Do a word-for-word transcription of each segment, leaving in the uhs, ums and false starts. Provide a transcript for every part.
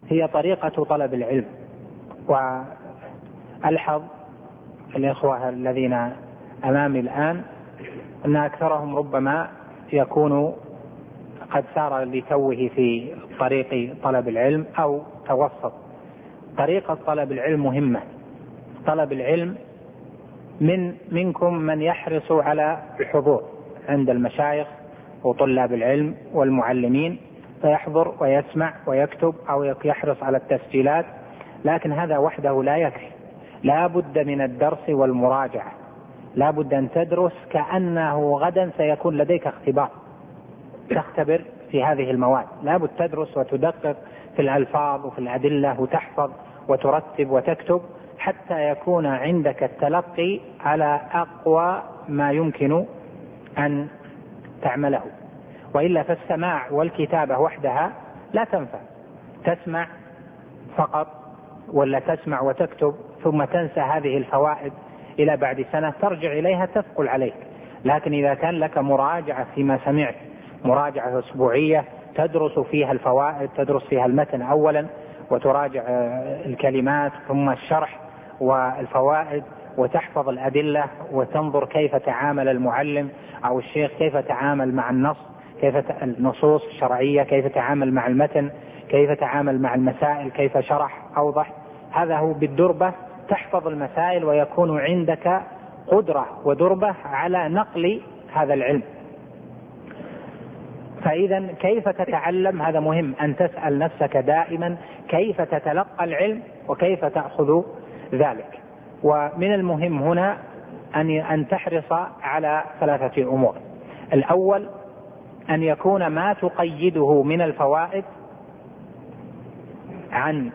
هي طريقة طلب العلم. وألحظ الإخوة الذين أمامي الآن أن أكثرهم ربما يكون قد سار لتوه في طريق طلب العلم أو توسط. طريقة طلب العلم مهمة. طلب العلم من منكم من يحرص على الحضور عند المشايخ وطلاب العلم والمعلمين، فيحضر ويسمع ويكتب أو يحرص على التسجيلات، لكن هذا وحده لا يكفي. لا بد من الدرس والمراجعة، لا بد أن تدرس كأنه غدا سيكون لديك اختبار تختبر في هذه المواد. لا بد تدرس وتدقق في الألفاظ وفي الأدلة وتحفظ وترتب وتكتب حتى يكون عندك التلقي على أقوى ما يمكن أن تعمله. وإلا فالسماع والكتابة وحدها لا تنفع. تسمع فقط ولا تسمع وتكتب ثم تنسى هذه الفوائد إلى بعد سنة ترجع إليها تثقل عليك. لكن إذا كان لك مراجعة فيما سمعت، مراجعة أسبوعية تدرس فيها الفوائد، تدرس فيها المتن أولا وتراجع الكلمات ثم الشرح والفوائد وتحفظ الأدلة وتنظر كيف تعامل المعلم أو الشيخ، كيف تعامل مع النص، كيف النصوص الشرعية، كيف تعامل مع المتن، كيف تعامل مع المسائل، كيف شرح أوضح. هذا هو بالدربة تحفظ المسائل ويكون عندك قدرة ودربة على نقل هذا العلم. فإذا كيف تتعلم؟ هذا مهم أن تسأل نفسك دائما كيف تتلقى العلم وكيف تأخذ ذلك. ومن المهم هنا أن تحرص على ثلاثة أمور. الأول أن يكون ما تقيده من الفوائد عن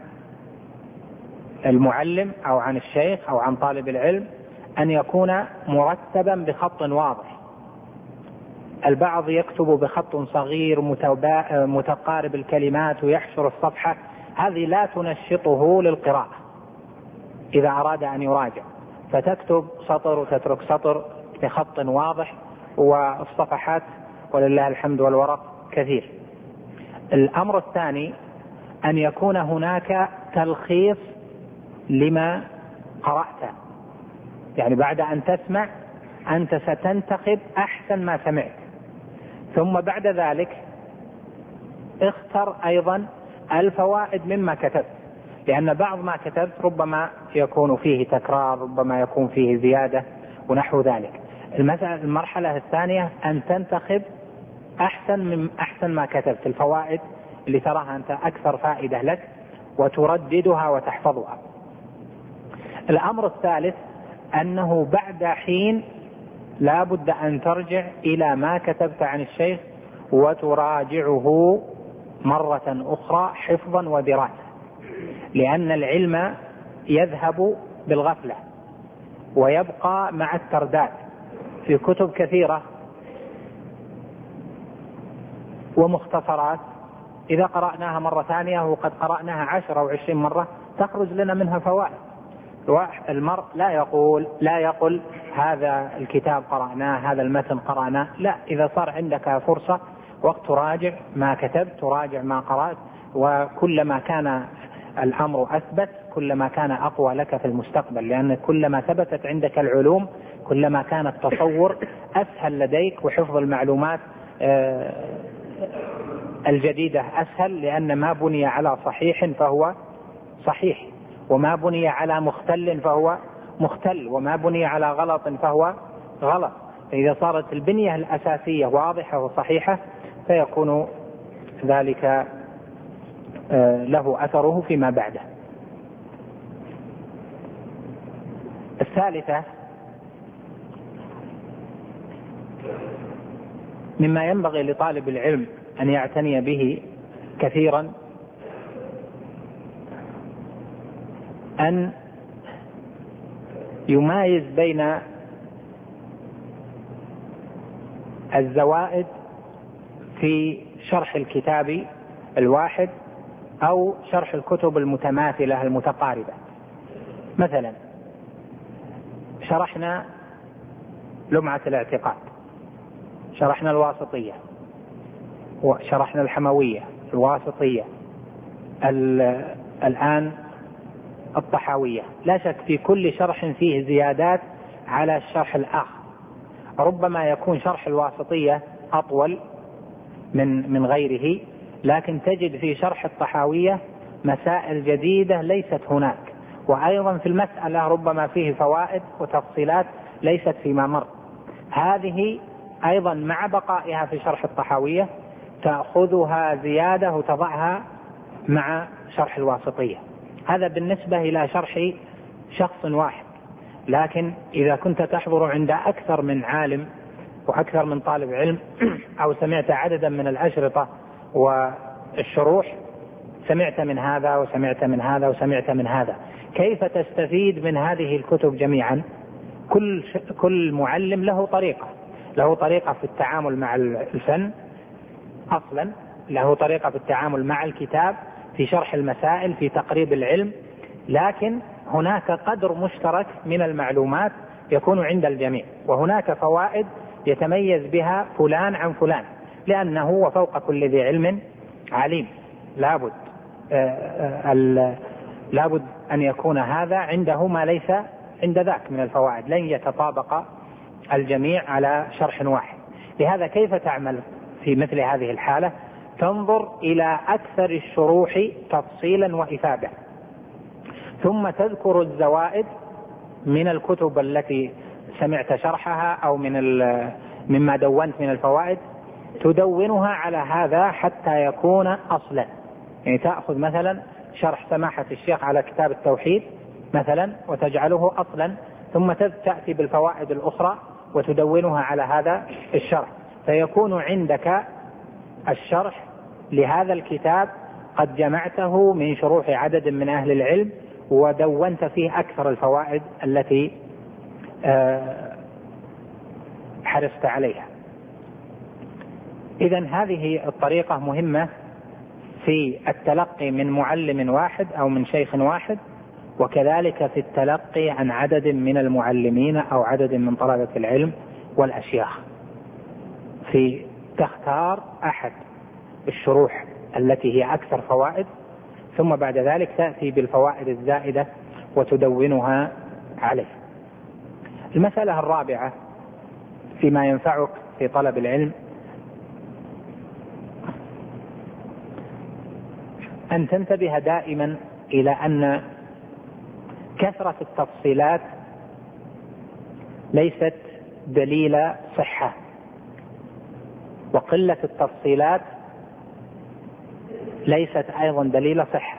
المعلم أو عن الشيخ أو عن طالب العلم أن يكون مرتبا بخط واضح. البعض يكتب بخط صغير متقارب الكلمات ويحشر الصفحة، هذه لا تنشطه للقراءة إذا أراد أن يراجع، فتكتب سطر وتترك سطر بخط واضح والصفحات ولله الحمد والورق كثير. الأمر الثاني أن يكون هناك تلخيص لما قرأته، يعني بعد أن تسمع أنت ستنتخب أحسن ما سمعت، ثم بعد ذلك اختر أيضا الفوائد مما كتبت، لأن بعض ما كتبت ربما يكون فيه تكرار، ربما يكون فيه زيادة ونحو ذلك. المرحلة الثانية أن تنتخب أحسن من أحسن ما كتبت، الفوائد اللي تراها أنت أكثر فائدة لك وترددها وتحفظها. الأمر الثالث أنه بعد حين لا بد أن ترجع إلى ما كتبت عن الشيخ وتراجعه مرة أخرى حفظا ودراسة، لأن العلم يذهب بالغفلة ويبقى مع الترداد. في كتب كثيرة ومختصرات إذا قرأناها مرة ثانية وقد قرأناها عشر أو عشرين مرة تخرج لنا منها فوائد. المرء لا يقول لا يقول هذا الكتاب قرأناه، هذا المتن قرأناه، لا، إذا صار عندك فرصة وقت تراجع ما كتبت، تراجع ما قرأت، وكلما كان الأمر أثبت كلما كان أقوى لك في المستقبل، لأن كلما ثبتت عندك العلوم كلما كان التصور أسهل لديك وحفظ المعلومات الجديدة أسهل، لأن ما بني على صحيح فهو صحيح، وما بني على مختل فهو مختل، وما بني على غلط فهو غلط. فإذا صارت البنية الأساسية واضحة وصحيحة فيكون ذلك له أثره فيما بعده. الثالثة مما ينبغي لطالب العلم أن يعتني به كثيرا أن يمايز بين الزوائد في شرح الكتاب الواحد أو شرح الكتب المتماثلة المتقاربة. مثلا شرحنا لمعة الاعتقاد، شرحنا الواسطية، وشرحنا الحموية، الواسطية، الآن الطحاوية لا شك في كل شرح فيه زيادات على الشرح الآخر، ربما يكون شرح الواسطية أطول من من غيره، لكن تجد في شرح الطحاوية مسائل جديدة ليست هناك، وأيضا في المسألة ربما فيه فوائد وتفصيلات ليست فيما مر. هذه أيضا مع بقائها في شرح الطحاوية تأخذها زيادة وتضعها مع شرح الواسطية. هذا بالنسبة إلى شرح شخص واحد، لكن إذا كنت تحضر عند أكثر من عالم وأكثر من طالب علم أو سمعت عددا من الأشرطة والشروح، سمعت من هذا وسمعت من هذا وسمعت من هذا، كيف تستفيد من هذه الكتب جميعا؟ كل كل معلم له طريقة، له طريقة في التعامل مع الفن أصلا، له طريقة في التعامل مع الكتاب، في شرح المسائل، في تقريب العلم، لكن هناك قدر مشترك من المعلومات يكون عند الجميع، وهناك فوائد يتميز بها فلان عن فلان، لأنه وفوق كل ذي علم عليم. لابد لابد أن يكون هذا عنده ما ليس عند ذاك من الفوائد، لن يتطابق الجميع على شرح واحد. لهذا كيف تعمل في مثل هذه الحالة؟ تنظر إلى أكثر الشروح تفصيلا وإفادة، ثم تذكر الزوائد من الكتب التي سمعت شرحها أو من مما دونت من الفوائد، تدونها على هذا حتى يكون أصلا. يعني تأخذ مثلا شرح سماحة الشيخ على كتاب التوحيد مثلا وتجعله أصلا، ثم تأتي بالفوائد الأخرى وتدونها على هذا الشرح، فيكون عندك الشرح لهذا الكتاب قد جمعته من شروح عدد من أهل العلم ودونت فيه أكثر الفوائد التي حرصت عليها. إذن هذه الطريقة مهمة في التلقي من معلم واحد أو من شيخ واحد، وكذلك في التلقي عن عدد من المعلمين أو عدد من طلبة العلم والأشياخ، في تختار أحد الشروح التي هي أكثر فوائد، ثم بعد ذلك تأتي بالفوائد الزائدة وتدونها عليه. المسألة الرابعة فيما ينفعك في طلب العلم أن تنتبه دائما إلى أن كثرة التفصيلات ليست دليل صحة، وقلة التفصيلات ليست أيضا دليل صحة.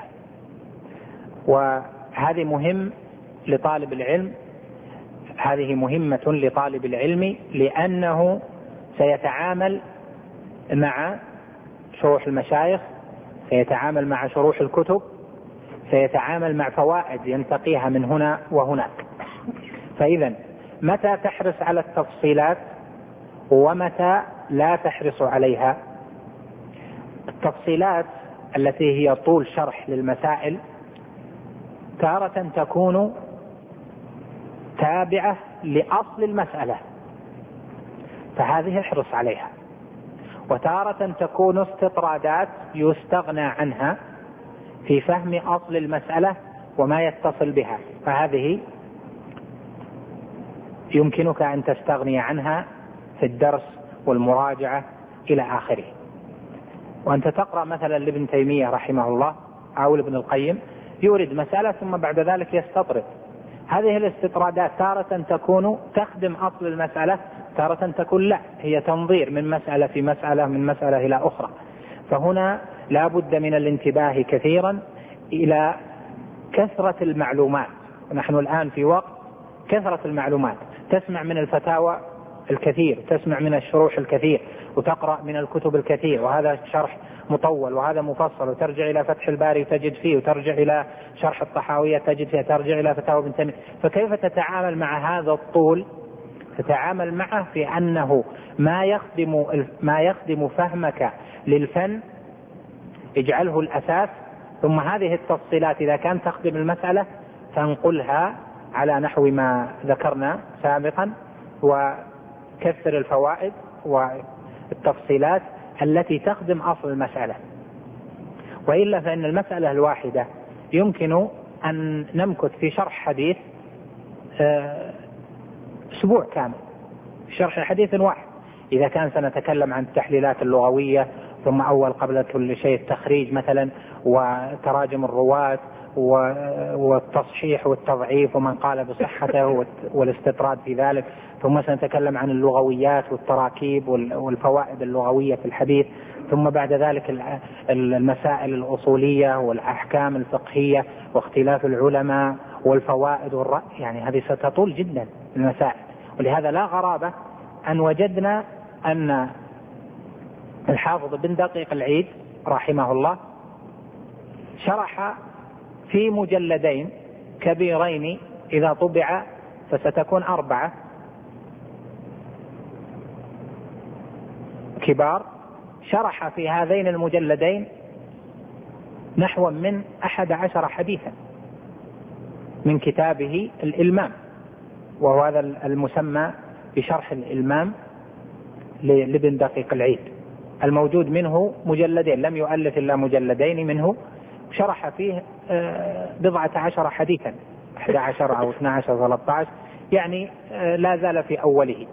وهذه مهم لطالب العلم، هذه مهمة لطالب العلم، لأنه سيتعامل مع شروح المشايخ، سيتعامل مع شروح الكتب، سيتعامل مع فوائد ينتقيها من هنا وهناك. فإذا متى تحرص على التفصيلات ومتى لا تحرص عليها؟ التفصيلات التي هي طول شرح للمسائل تارة تكون تابعة لأصل المسألة، فهذه احرص عليها، وتارة تكون استطرادات يستغنى عنها في فهم أصل المسألة وما يتصل بها، فهذه يمكنك أن تستغني عنها في الدرس والمراجعة إلى آخره. وأنت تقرأ مثلا لابن تيمية رحمه الله أو لابن القيم، يورد مسألة ثم بعد ذلك يستطرد. هذه الاستطرادات تارة تكون تخدم أصل المسألة، تارة تكون لا، هي تنظير من مسألة في مسألة من مسألة إلى أخرى. فهنا لا بد من الانتباه كثيرا إلى كثرة المعلومات. نحن الآن في وقت كثرة المعلومات، تسمع من الفتاوى الكثير، تسمع من الشروح الكثير، وتقرأ من الكتب الكثير، وهذا شرح مطول وهذا مفصل، وترجع إلى فتح الباري تجد فيه، وترجع إلى شرح الطحاوية تجد فيه، ترجع إلى فتاوى ابن تيمية. فكيف تتعامل مع هذا الطول؟ تتعامل معه في أنه ما يخدم ما يخدم فهمك للفن اجعله الأساس، ثم هذه التفصيلات إذا كانت تخدم المسألة فانقلها على نحو ما ذكرنا سابقا، وكثر الفوائد والتفصيلات التي تخدم أصل المسألة. وإلا فإن المسألة الواحدة يمكن أن نمكث في شرح حديث أسبوع كامل في شرح حديث واحد، إذا كان سنتكلم عن التحليلات اللغوية، ثم أول قبل كل شيء التخريج مثلا وتراجم الرواة والتصحيح والتضعيف ومن قال بصحته والاستطراد في ذلك، ثم سنتكلم عن اللغويات والتراكيب والفوائد اللغوية في الحديث، ثم بعد ذلك المسائل الأصولية والأحكام الفقهية واختلاف العلماء والفوائد والرأي. يعني هذه ستطول جدا المسائل. ولهذا لا غرابة أن وجدنا أن الحافظ بن دقيق العيد رحمه الله شرح في مجلدين كبيرين إذا طبع فستكون أربعة كبار، شرح في هذين المجلدين نحو من أحد عشر حديثا من كتابه الإلمام، وهو هذا المسمى بشرح الإلمام لابن دقيق العيد، الموجود منه مجلدين، لم يؤلف إلا مجلدين منه، شرح فيه بضعة عشر حديثا، أحد عشر أو اثنى عشر ثلاثة عشر، يعني لا زال في أوله،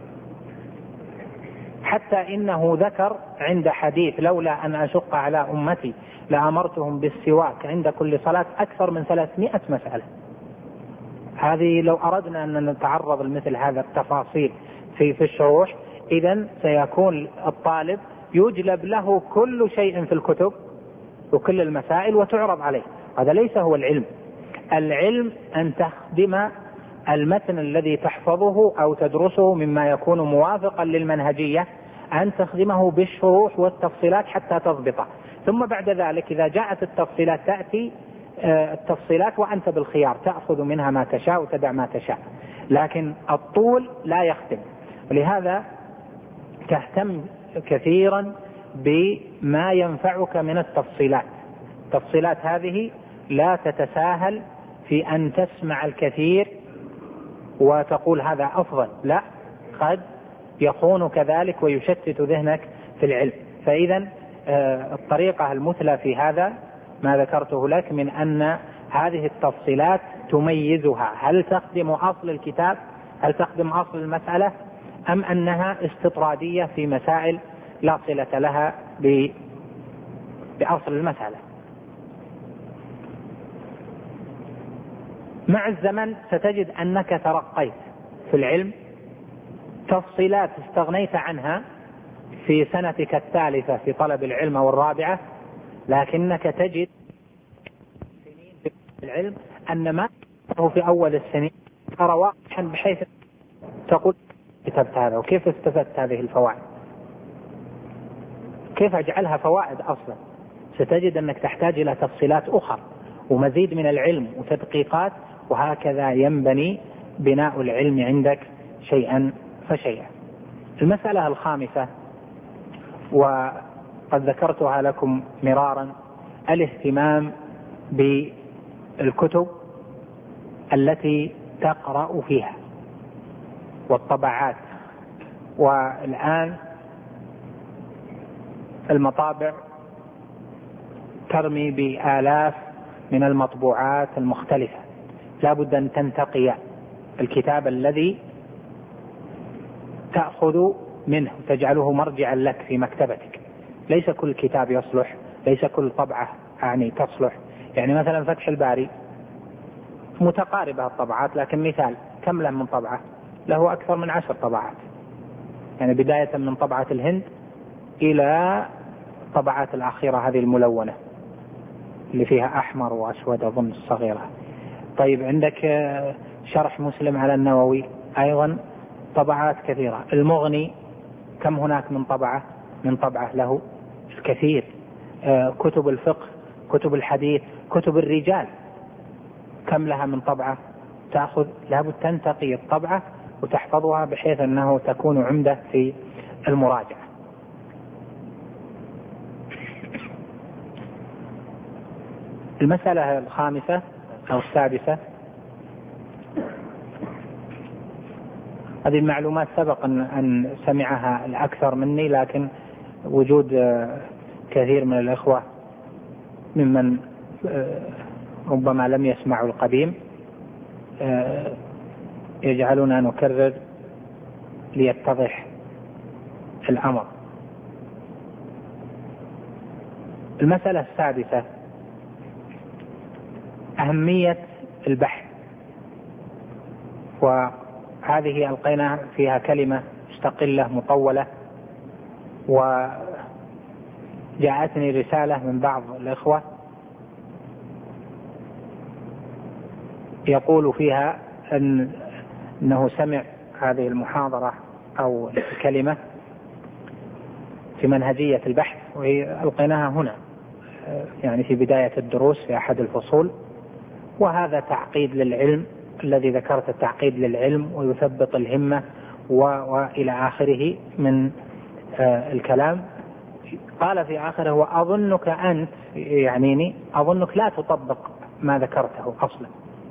حتى إنه ذكر عند حديث لولا أن أشق على أمتي لأمرتهم بالسواك عند كل صلاة أكثر من ثلاثمائة مسألة. هذه لو أردنا أن نتعرض لمثل هذا التفاصيل في في الشروح، إذن سيكون الطالب يجلب له كل شيء في الكتب وكل المسائل وتعرض عليه. هذا ليس هو العلم. العلم أن تخدم المتن الذي تحفظه أو تدرسه مما يكون موافقا للمنهجية، أن تخدمه بالشروح والتفصيلات حتى تضبطه، ثم بعد ذلك إذا جاءت التفصيلات تأتي التفصيلات وأنت بالخيار، تأخذ منها ما تشاء وتدع ما تشاء، لكن الطول لا يخدم. ولهذا تهتم كثيرا بما ينفعك من التفصيلات. التفصيلات هذه لا تتساهل في أن تسمع الكثير وتقول هذا أفضل، لا، قد يخون كذلك ويشتت ذهنك في العلم. فإذا الطريقة المثلى في هذا ما ذكرته لك من أن هذه التفصيلات تميزها، هل تخدم أصل الكتاب، هل تخدم أصل المسألة، أم أنها استطرادية في مسائل لا صلة لها بأصل المسألة. مع الزمن ستجد أنك ترقيت في العلم، تفصيلات استغنيت عنها في سنتك الثالثة في طلب العلم والرابعة، لكنك تجد في العلم أن ما هو في أول السنين ترى واضحا بحيث تقول كتبت هذا وكيف استفدت هذه الفوائد، كيف أجعلها فوائد أصلا. ستجد أنك تحتاج إلى تفصيلات أخرى ومزيد من العلم وتدقيقات، وهكذا ينبني بناء العلم عندك شيئا فشيئا. المسألة الخامسة وقد ذكرتها لكم مرارا، الاهتمام بالكتب التي تقرأ فيها والطبعات. والآن المطابع ترمي بآلاف من المطبوعات المختلفة، لا بد أن تنتقي الكتاب الذي تأخذ منه تجعله مرجعا لك في مكتبتك. ليس كل كتاب يصلح، ليس كل طبعة يعني تصلح. يعني مثلا فتح الباري متقاربة الطبعات، لكن مثال كم له من طبعة؟ له أكثر من عشر طبعات، يعني بداية من طبعة الهند إلى طبعات الأخيرة هذه الملونة اللي فيها أحمر وأسود أظن الصغيرة. طيب عندك شرح مسلم على النووي أيضا طبعات كثيرة. المغني كم هناك من طبعة من طبعة له الكثير. كتب الفقه، كتب الحديث، كتب الرجال كم لها من طبعة؟ تأخذ لابد تنتقي الطبعة وتحفظها بحيث أنه تكون عمدة في المراجعة. المسألة الخامسة أو السادسة، هذه المعلومات سبق أن سمعها الأكثر مني، لكن وجود كثير من الإخوة ممن ربما لم يسمعوا القديم يجعلنا نكرر ليتضح الأمر. المسألة السادسة أهمية البحث، وهذه ألقينا فيها كلمة مستقلة مطولة، وجاءتني رسالة من بعض الإخوة يقول فيها أن أنه سمع هذه المحاضرة أو الكلمة في منهجية البحث، وهي ألقيناها هنا يعني في بداية الدروس في أحد الفصول، وهذا تعقيد للعلم الذي ذكرت، التعقيد للعلم ويثبط الهمة وإلى آخره من الكلام. قال في آخره: وأظنك أنت، يعنيني أظنك لا تطبق ما ذكرته أصلا.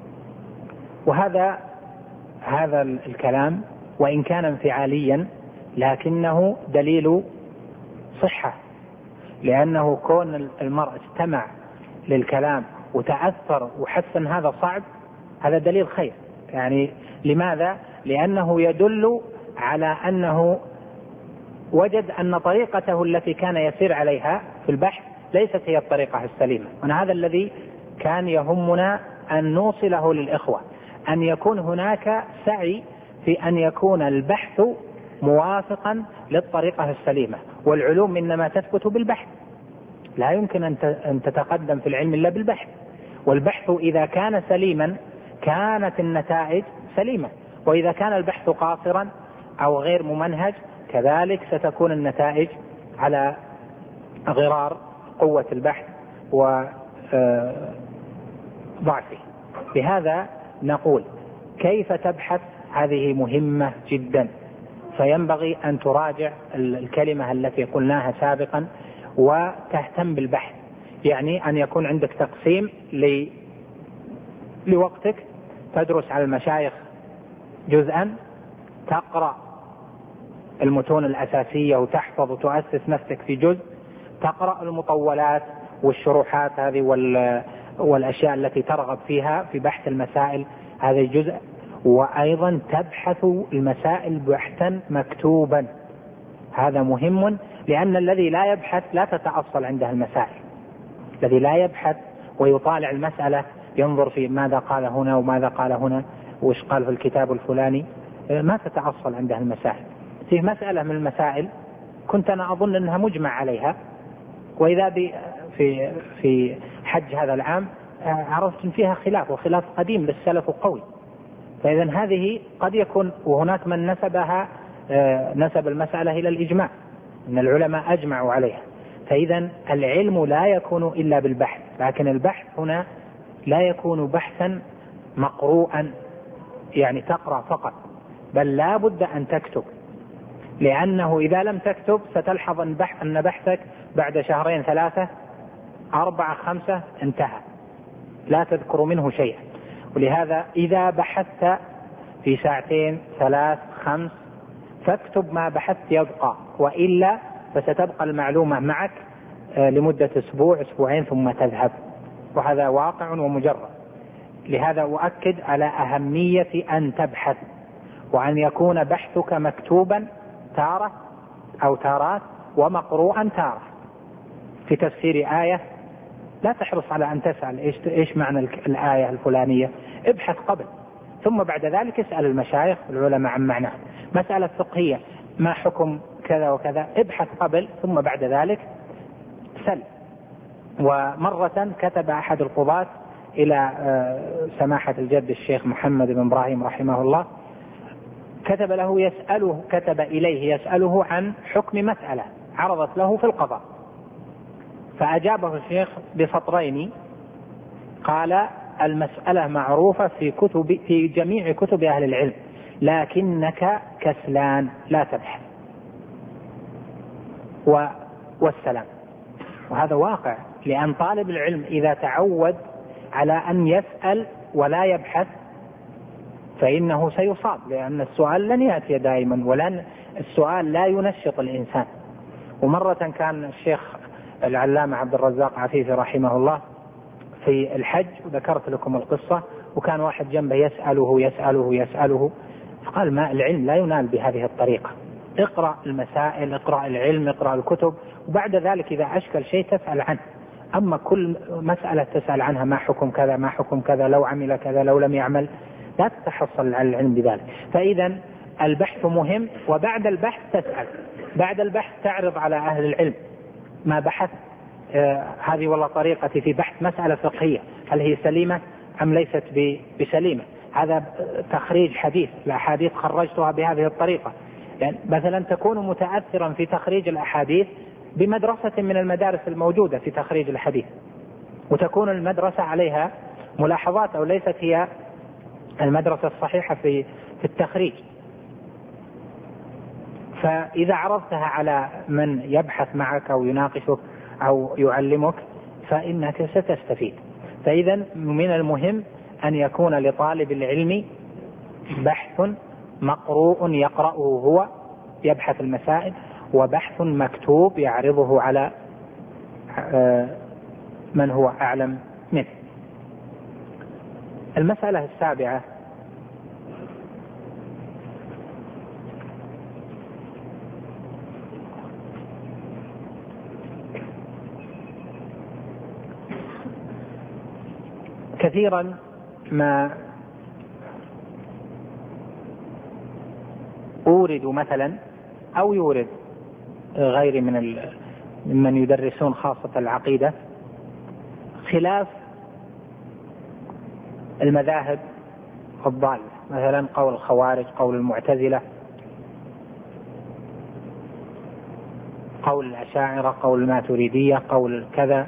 وهذا هذا الكلام وإن كان انفعاليا لكنه دليل صحة، لأنه كون المرء استمع للكلام وتأثر وحس أن هذا صعب، هذا دليل خير. يعني لماذا؟ لأنه يدل على أنه وجد أن طريقته التي كان يسير عليها في البحث ليست هي الطريقة السليمة. وهذا الذي كان يهمنا أن نوصله للإخوة، أن يكون هناك سعي في أن يكون البحث موافقا للطريقة السليمة. والعلوم إنما تثبت بالبحث، لا يمكن أن تتقدم في العلم إلا بالبحث. والبحث إذا كان سليما كانت النتائج سليمة، وإذا كان البحث قاصرا أو غير ممنهج كذلك ستكون النتائج على غرار قوة البحث وضعفه. بهذا نقول كيف تبحث؟ هذه مهمة جدا، فينبغي أن تراجع الكلمة التي قلناها سابقا وتهتم بالبحث. يعني أن يكون عندك تقسيم لوقتك، تدرس على المشايخ جزءا، تقرأ المتون الأساسية وتحفظ وتؤسس نفسك في جزء، تقرأ المطولات والشروحات هذه والأشياء التي ترغب فيها في بحث المسائل هذا الجزء، وأيضا تبحث المسائل بحثا مكتوبا. هذا مهم، لأن الذي لا يبحث لا تتأصل عنده المسائل. الذي لا يبحث ويطالع المسألة ينظر في ماذا قال هنا وماذا قال هنا وش قال في الكتاب الفلاني، ما تتأصل عنده المسائل. في مسألة من المسائل كنت أنا أظن أنها مجمع عليها، وإذا في في حج هذا العام عرفت فيها خلاف، وخلاف قديم للسلف قوي. فإذا هذه قد يكون، وهناك من نسبها نسب المسألة إلى الإجماع، أن العلماء أجمعوا عليها. فإذا العلم لا يكون إلا بالبحث، لكن البحث هنا لا يكون بحثا مقروءا يعني تقرأ فقط، بل لا بد أن تكتب، لأنه إذا لم تكتب ستلحظ أن بحثك بعد شهرين ثلاثة أربعة خمسة انتهى، لا تذكر منه شيئا. ولهذا إذا بحثت في ساعتين ثلاث خمس فاكتب ما بحثت يبقى، وإلا فستبقى المعلومة معك لمدة أسبوع أسبوعين ثم تذهب، وهذا واقع ومجرد. لهذا أؤكد على أهمية أن تبحث، وأن يكون بحثك مكتوبا تارة أو تارات ومقروءا تارة. في تفسير آية لا تحرص على أن تسأل إيش, إيش معنى الآية الفلانية، ابحث قبل، ثم بعد ذلك اسأل المشايخ والعلماء عن معناه. مسألة فقهية ما حكم كذا وكذا، ابحث قبل ثم بعد ذلك سل. ومرة كتب أحد القضاة إلى سماحة الجد الشيخ محمد بن إبراهيم رحمه الله، كتب له يسأله كتب إليه يسأله عن حكم مسألة عرضت له في القضاء، فأجابه الشيخ بسطرين، قال: المسألة معروفة في كتب في جميع كتب أهل العلم، لكنك كسلان لا تبحث، والسلام. وهذا واقع، لأن طالب العلم إذا تعود على أن يسأل ولا يبحث فإنه سيصاب، لأن السؤال لن يأتي دائما، ولن السؤال لا ينشط الإنسان. ومرة كان الشيخ العلامة عبد الرزاق عفيفي رحمه الله في الحج، وذكرت لكم القصة، وكان واحد جنبه يسأله يسأله يسأله فقال: ما العلم لا ينال بهذه الطريقة، اقرأ المسائل، اقرأ العلم، اقرأ الكتب، وبعد ذلك إذا أشكل شيء تسأل عنه. أما كل مسألة تسأل عنها ما حكم كذا ما حكم كذا، لو عمل كذا لو لم يعمل، لا تتحصل على العلم بذلك. فإذا البحث مهم، وبعد البحث تسأل، بعد البحث تعرض على أهل العلم ما بحث. آه هذه والله طريقتي في بحث مسألة فقهية، هل هي سليمة أم ليست بسليمة؟ هذا تخريج حديث، الأحاديث خرجتها بهذه الطريقة. يعني مثلا تكون متأثرا في تخريج الأحاديث بمدرسة من المدارس الموجودة في تخريج الحديث، وتكون المدرسة عليها ملاحظات، أو ليست هي المدرسة الصحيحة في في التخريج. فإذا عرضتها على من يبحث معك أو يناقشك أو يعلمك فإنك ستستفيد. فإذا من المهم أن يكون لطالب العلم بحث مقروء يقرأه هو يبحث المسائل، وبحث مكتوب يعرضه على من هو أعلم منه. المسألة السابعة: كثيرا ما أورد مثلا أو يورد غير من من يدرسون خاصة العقيدة خلاف المذاهب الضالة، مثلا قول الخوارج، قول المعتزلة، قول الأشاعرة، قول الماتريدية، قول كذا.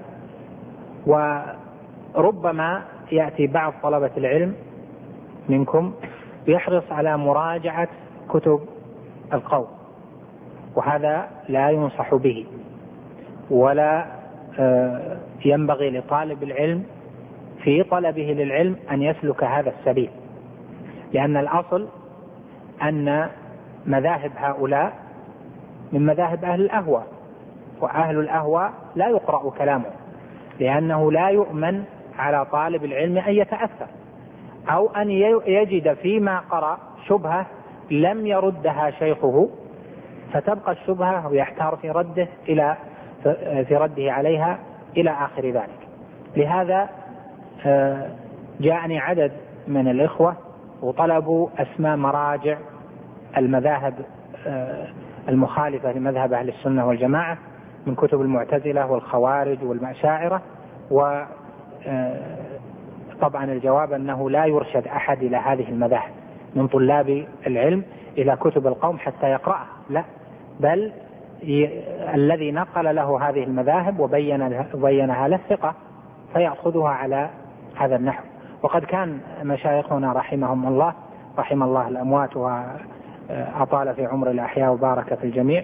وربما يأتي بعض طلبة العلم منكم يحرص على مراجعة كتب القوم، وهذا لا ينصح به، ولا ينبغي لطالب العلم في طلبه للعلم أن يسلك هذا السبيل، لأن الأصل أن مذاهب هؤلاء من مذاهب أهل الأهواء، وأهل الأهواء لا يقرأ كلامه، لأنه لا يؤمن على طالب العلم أن يتأثر أو أن يجد فيما قرأ شبهة لم يردها شيخه فتبقى الشبهة ويحتار في رده إلى في رده عليها إلى آخر ذلك. لهذا جاءني عدد من الإخوة وطلبوا أسماء مراجع المذاهب المخالفة لمذهب أهل السنة والجماعة من كتب المعتزلة والخوارج والأشاعرة، وطبعا الجواب أنه لا يرشد أحد إلى هذه المذاهب من طلاب العلم إلى كتب القوم حتى يقرأها، لا، بل الذي نقل له هذه المذاهب وبينها له ثقة فيأخذها على هذا النحو. وقد كان مشايخنا رحمهم الله، رحم الله الأموات وأطال في عمر الأحياء وبارك في الجميع،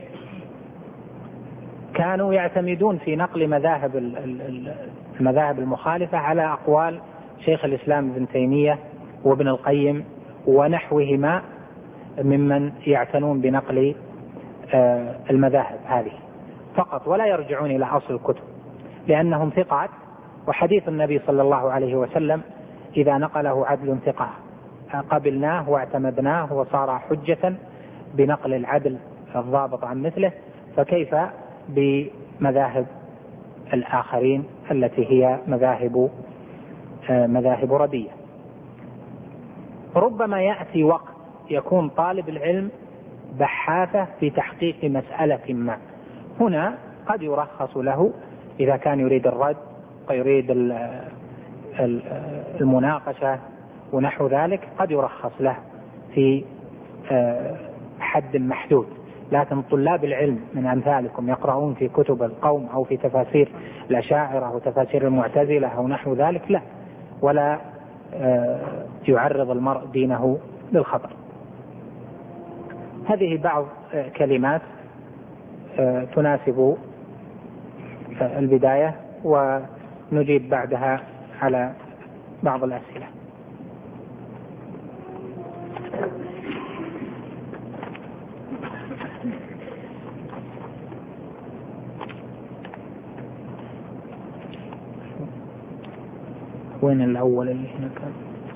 كانوا يعتمدون في نقل مذاهب المذاهب المخالفة على أقوال شيخ الإسلام ابن تيمية وابن القيم ونحوهما ممن يعتنون بنقل المذاهب هذه فقط، ولا يرجعون إلى أصل الكتب لأنهم ثقات. وحديث النبي صلى الله عليه وسلم إذا نقله عدل ثقة قبلناه واعتمدناه وصار حجة بنقل العدل الضابط عن مثله، فكيف بمذاهب الآخرين التي هي مذاهب مذاهب رديئة. ربما يأتي وقت يكون طالب العلم بحاثة في تحقيق مسألة ما، هنا قد يرخص له إذا كان يريد الرد ويريد المناقشة ونحو ذلك، قد يرخص له في حد محدود. لكن طلاب العلم من أمثالكم يقرؤون في كتب القوم أو في تفاسير الأشاعرة أو تفاسير المعتزلة أو نحو ذلك، لا، ولا يعرض المرء دينه للخطر. هذه بعض كلمات تناسب البداية، ونجيب بعدها على بعض الأسئلة. وين الأول اللي هنا كان؟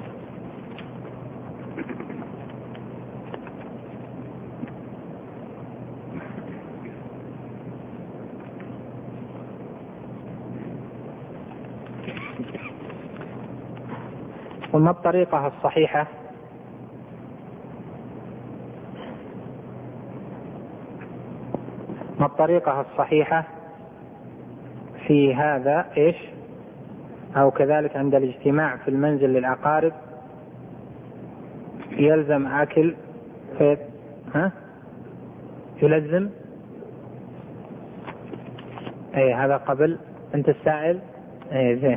وما الطريقة الصحيحة ما الطريقة الصحيحة في هذا إيش؟ أو كذلك عند الاجتماع في المنزل للأقارب يلزم أكل في ها يلزم أي هذا قبل أنت السائل أي زين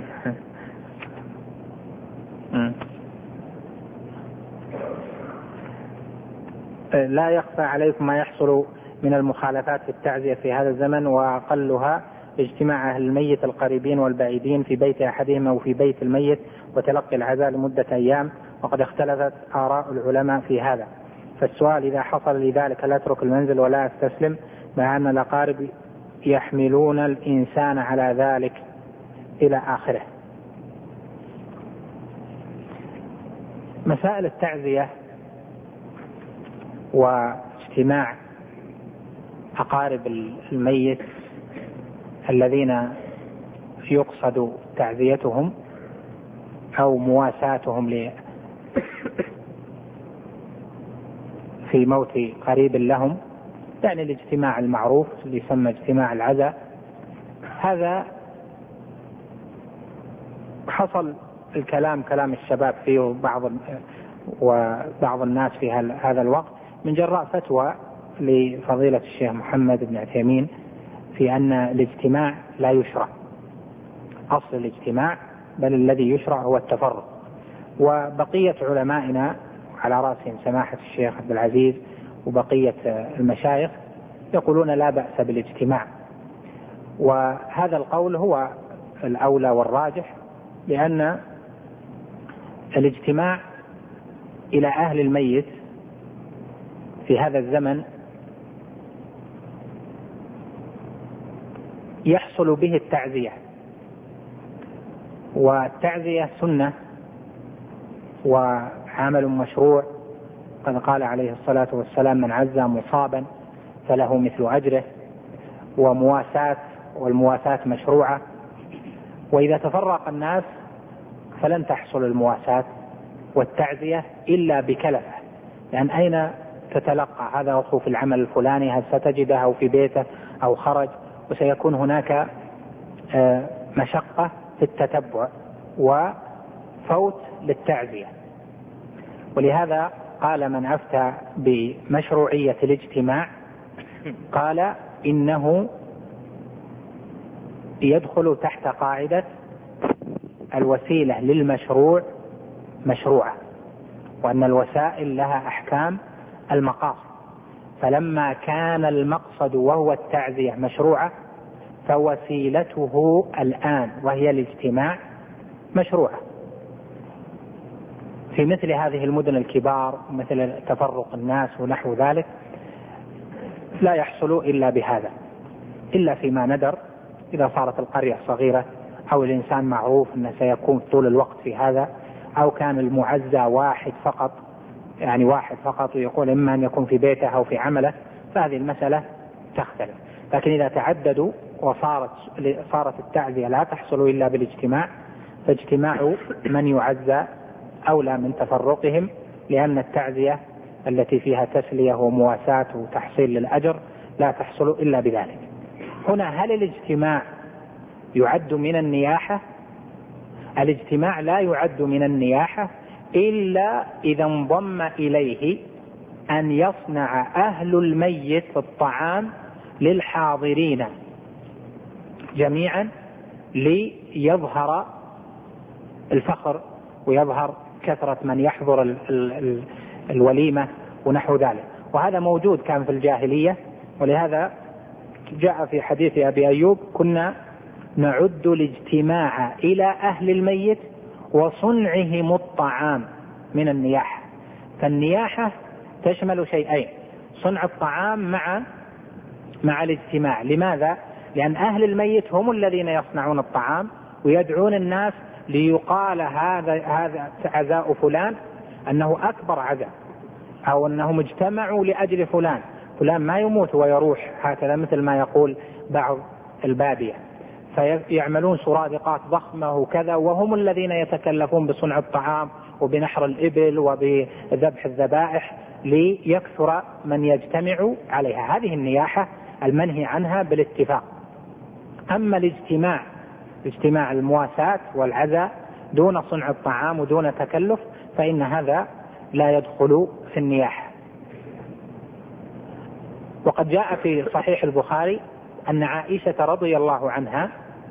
لا يخفى عليكم ما يحصل من المخالفات في التعزية في هذا الزمن، وأقلها اجتماع أهل الميت القريبين والبعيدين في بيت أحدهم أو في بيت الميت وتلقي العزاء لمدة أيام، وقد اختلفت آراء العلماء في هذا. فالسؤال إذا حصل لي ذلك لا أترك المنزل ولا أستسلم، مع أن الأقارب يحملون الإنسان على ذلك إلى آخره. مسائل التعزية واجتماع أقارب الميت الذين يقصد تعزيتهم أو مواساتهم في موت قريب لهم، يعني الاجتماع المعروف اللي يسمى اجتماع العزاء، هذا حصل الكلام كلام الشباب فيه وبعض وبعض الناس في هذا الوقت من جراء فتوى لفضيلة الشيخ محمد بن عثيمين في أن الاجتماع لا يشرع، أصل الاجتماع بل الذي يشرع هو التفرق. وبقية علمائنا على رأسهم سماحة الشيخ عبد العزيز وبقية المشايخ يقولون لا بأس بالاجتماع، وهذا القول هو الأولى والراجح، لأن الاجتماع إلى أهل الميت في هذا الزمن يحصل به التعزية، والتعزية سنة وعمل مشروع، قد قال عليه الصلاة والسلام: من عزى مصابا فله مثل أجره، ومواساة، والمواساة مشروعة. وإذا تفرق الناس فلن تحصل المواساة والتعزية إلا بكلفة، لأن أين تتلقى هذا أخو في العمل الفلاني، هل ستجده أو في بيته أو خرج، وسيكون هناك مشقة في التتبع وفوت للتعزية. ولهذا قال من أفتى بمشروعية الاجتماع قال إنه يدخل تحت قاعدة الوسيلة للمشروع مشروعة، وأن الوسائل لها أحكام المقاصد، فلما كان المقصد وهو التعزية مشروعة فوسيلته الآن وهي الاجتماع مشروعة. في مثل هذه المدن الكبار مثل تفرق الناس ونحو ذلك لا يحصل إلا بهذا، إلا فيما ندر إذا صارت القرية صغيرة أو الإنسان معروف أنه سيكون طول الوقت في هذا، أو كان المعزى واحد فقط، يعني واحد فقط، ويقول إما أن يكون في بيته أو في عمله، فهذه المسألة تختلف. لكن إذا تعددوا وصارت صارت التعزية لا تحصل إلا بالاجتماع، فاجتماع من يعزى أولى من تفرقهم، لأن التعزية التي فيها تسلية ومواساة وتحصيل للأجر لا تحصل إلا بذلك. هنا هل الاجتماع يعد من النياحة؟ الاجتماع لا يعد من النياحة إلا إذا انضم إليه أن يصنع أهل الميت الطعام للحاضرين جميعا ليظهر الفخر ويظهر كثرة من يحضر ال ال ال الوليمة ونحو ذلك. وهذا موجود كان في الجاهلية، ولهذا جاء في حديث أبي أيوب: كنا نعد الاجتماع إلى أهل الميت وصنعهم الطعام من النياحة. فالنياحة تشمل شيئين: صنع الطعام مع مع الاجتماع. لماذا؟ لأن أهل الميت هم الذين يصنعون الطعام ويدعون الناس ليقال هذا هذا عزاء فلان أنه أكبر عزاء، أو أنهم اجتمعوا لأجل فلان، فلان ما يموت ويروح هكذا مثل ما يقول بعض البادية، فيعملون سرادقات ضخمة وكذا، وهم الذين يتكلفون بصنع الطعام وبنحر الإبل وبذبح الذبائح ليكثر من يجتمع عليها. هذه النياحة المنهي عنها بالاتفاق. أما الاجتماع اجتماع المواساة والعزاء دون صنع الطعام ودون تكلف فإن هذا لا يدخل في النياحة. وقد جاء في صحيح البخاري أن عائشة رضي الله عنها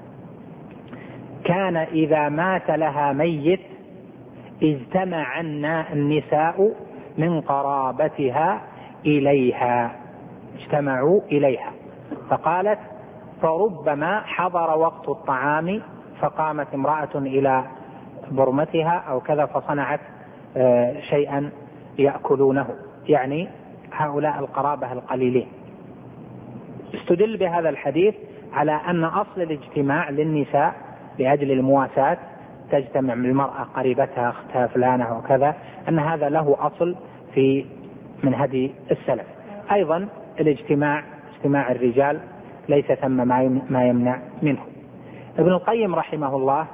كان إذا مات لها ميت اجتمع النساء من قرابتها إليها، اجتمعوا إليها، فقالت فربما حضر وقت الطعام فقامت امرأة إلى برمتها أو كذا فصنعت شيئا يأكلونه، يعني هؤلاء القرابة القليلين. استدل بهذا الحديث على أن أصل الاجتماع للنساء لأجل المواساة، تجتمع من المرأة قريبتها أختها فلانة وكذا، أن هذا له أصل في من هدي السلف. أيضا الاجتماع اجتماع الرجال ليس ثم ما يمنع منه. ابن القيم رحمه الله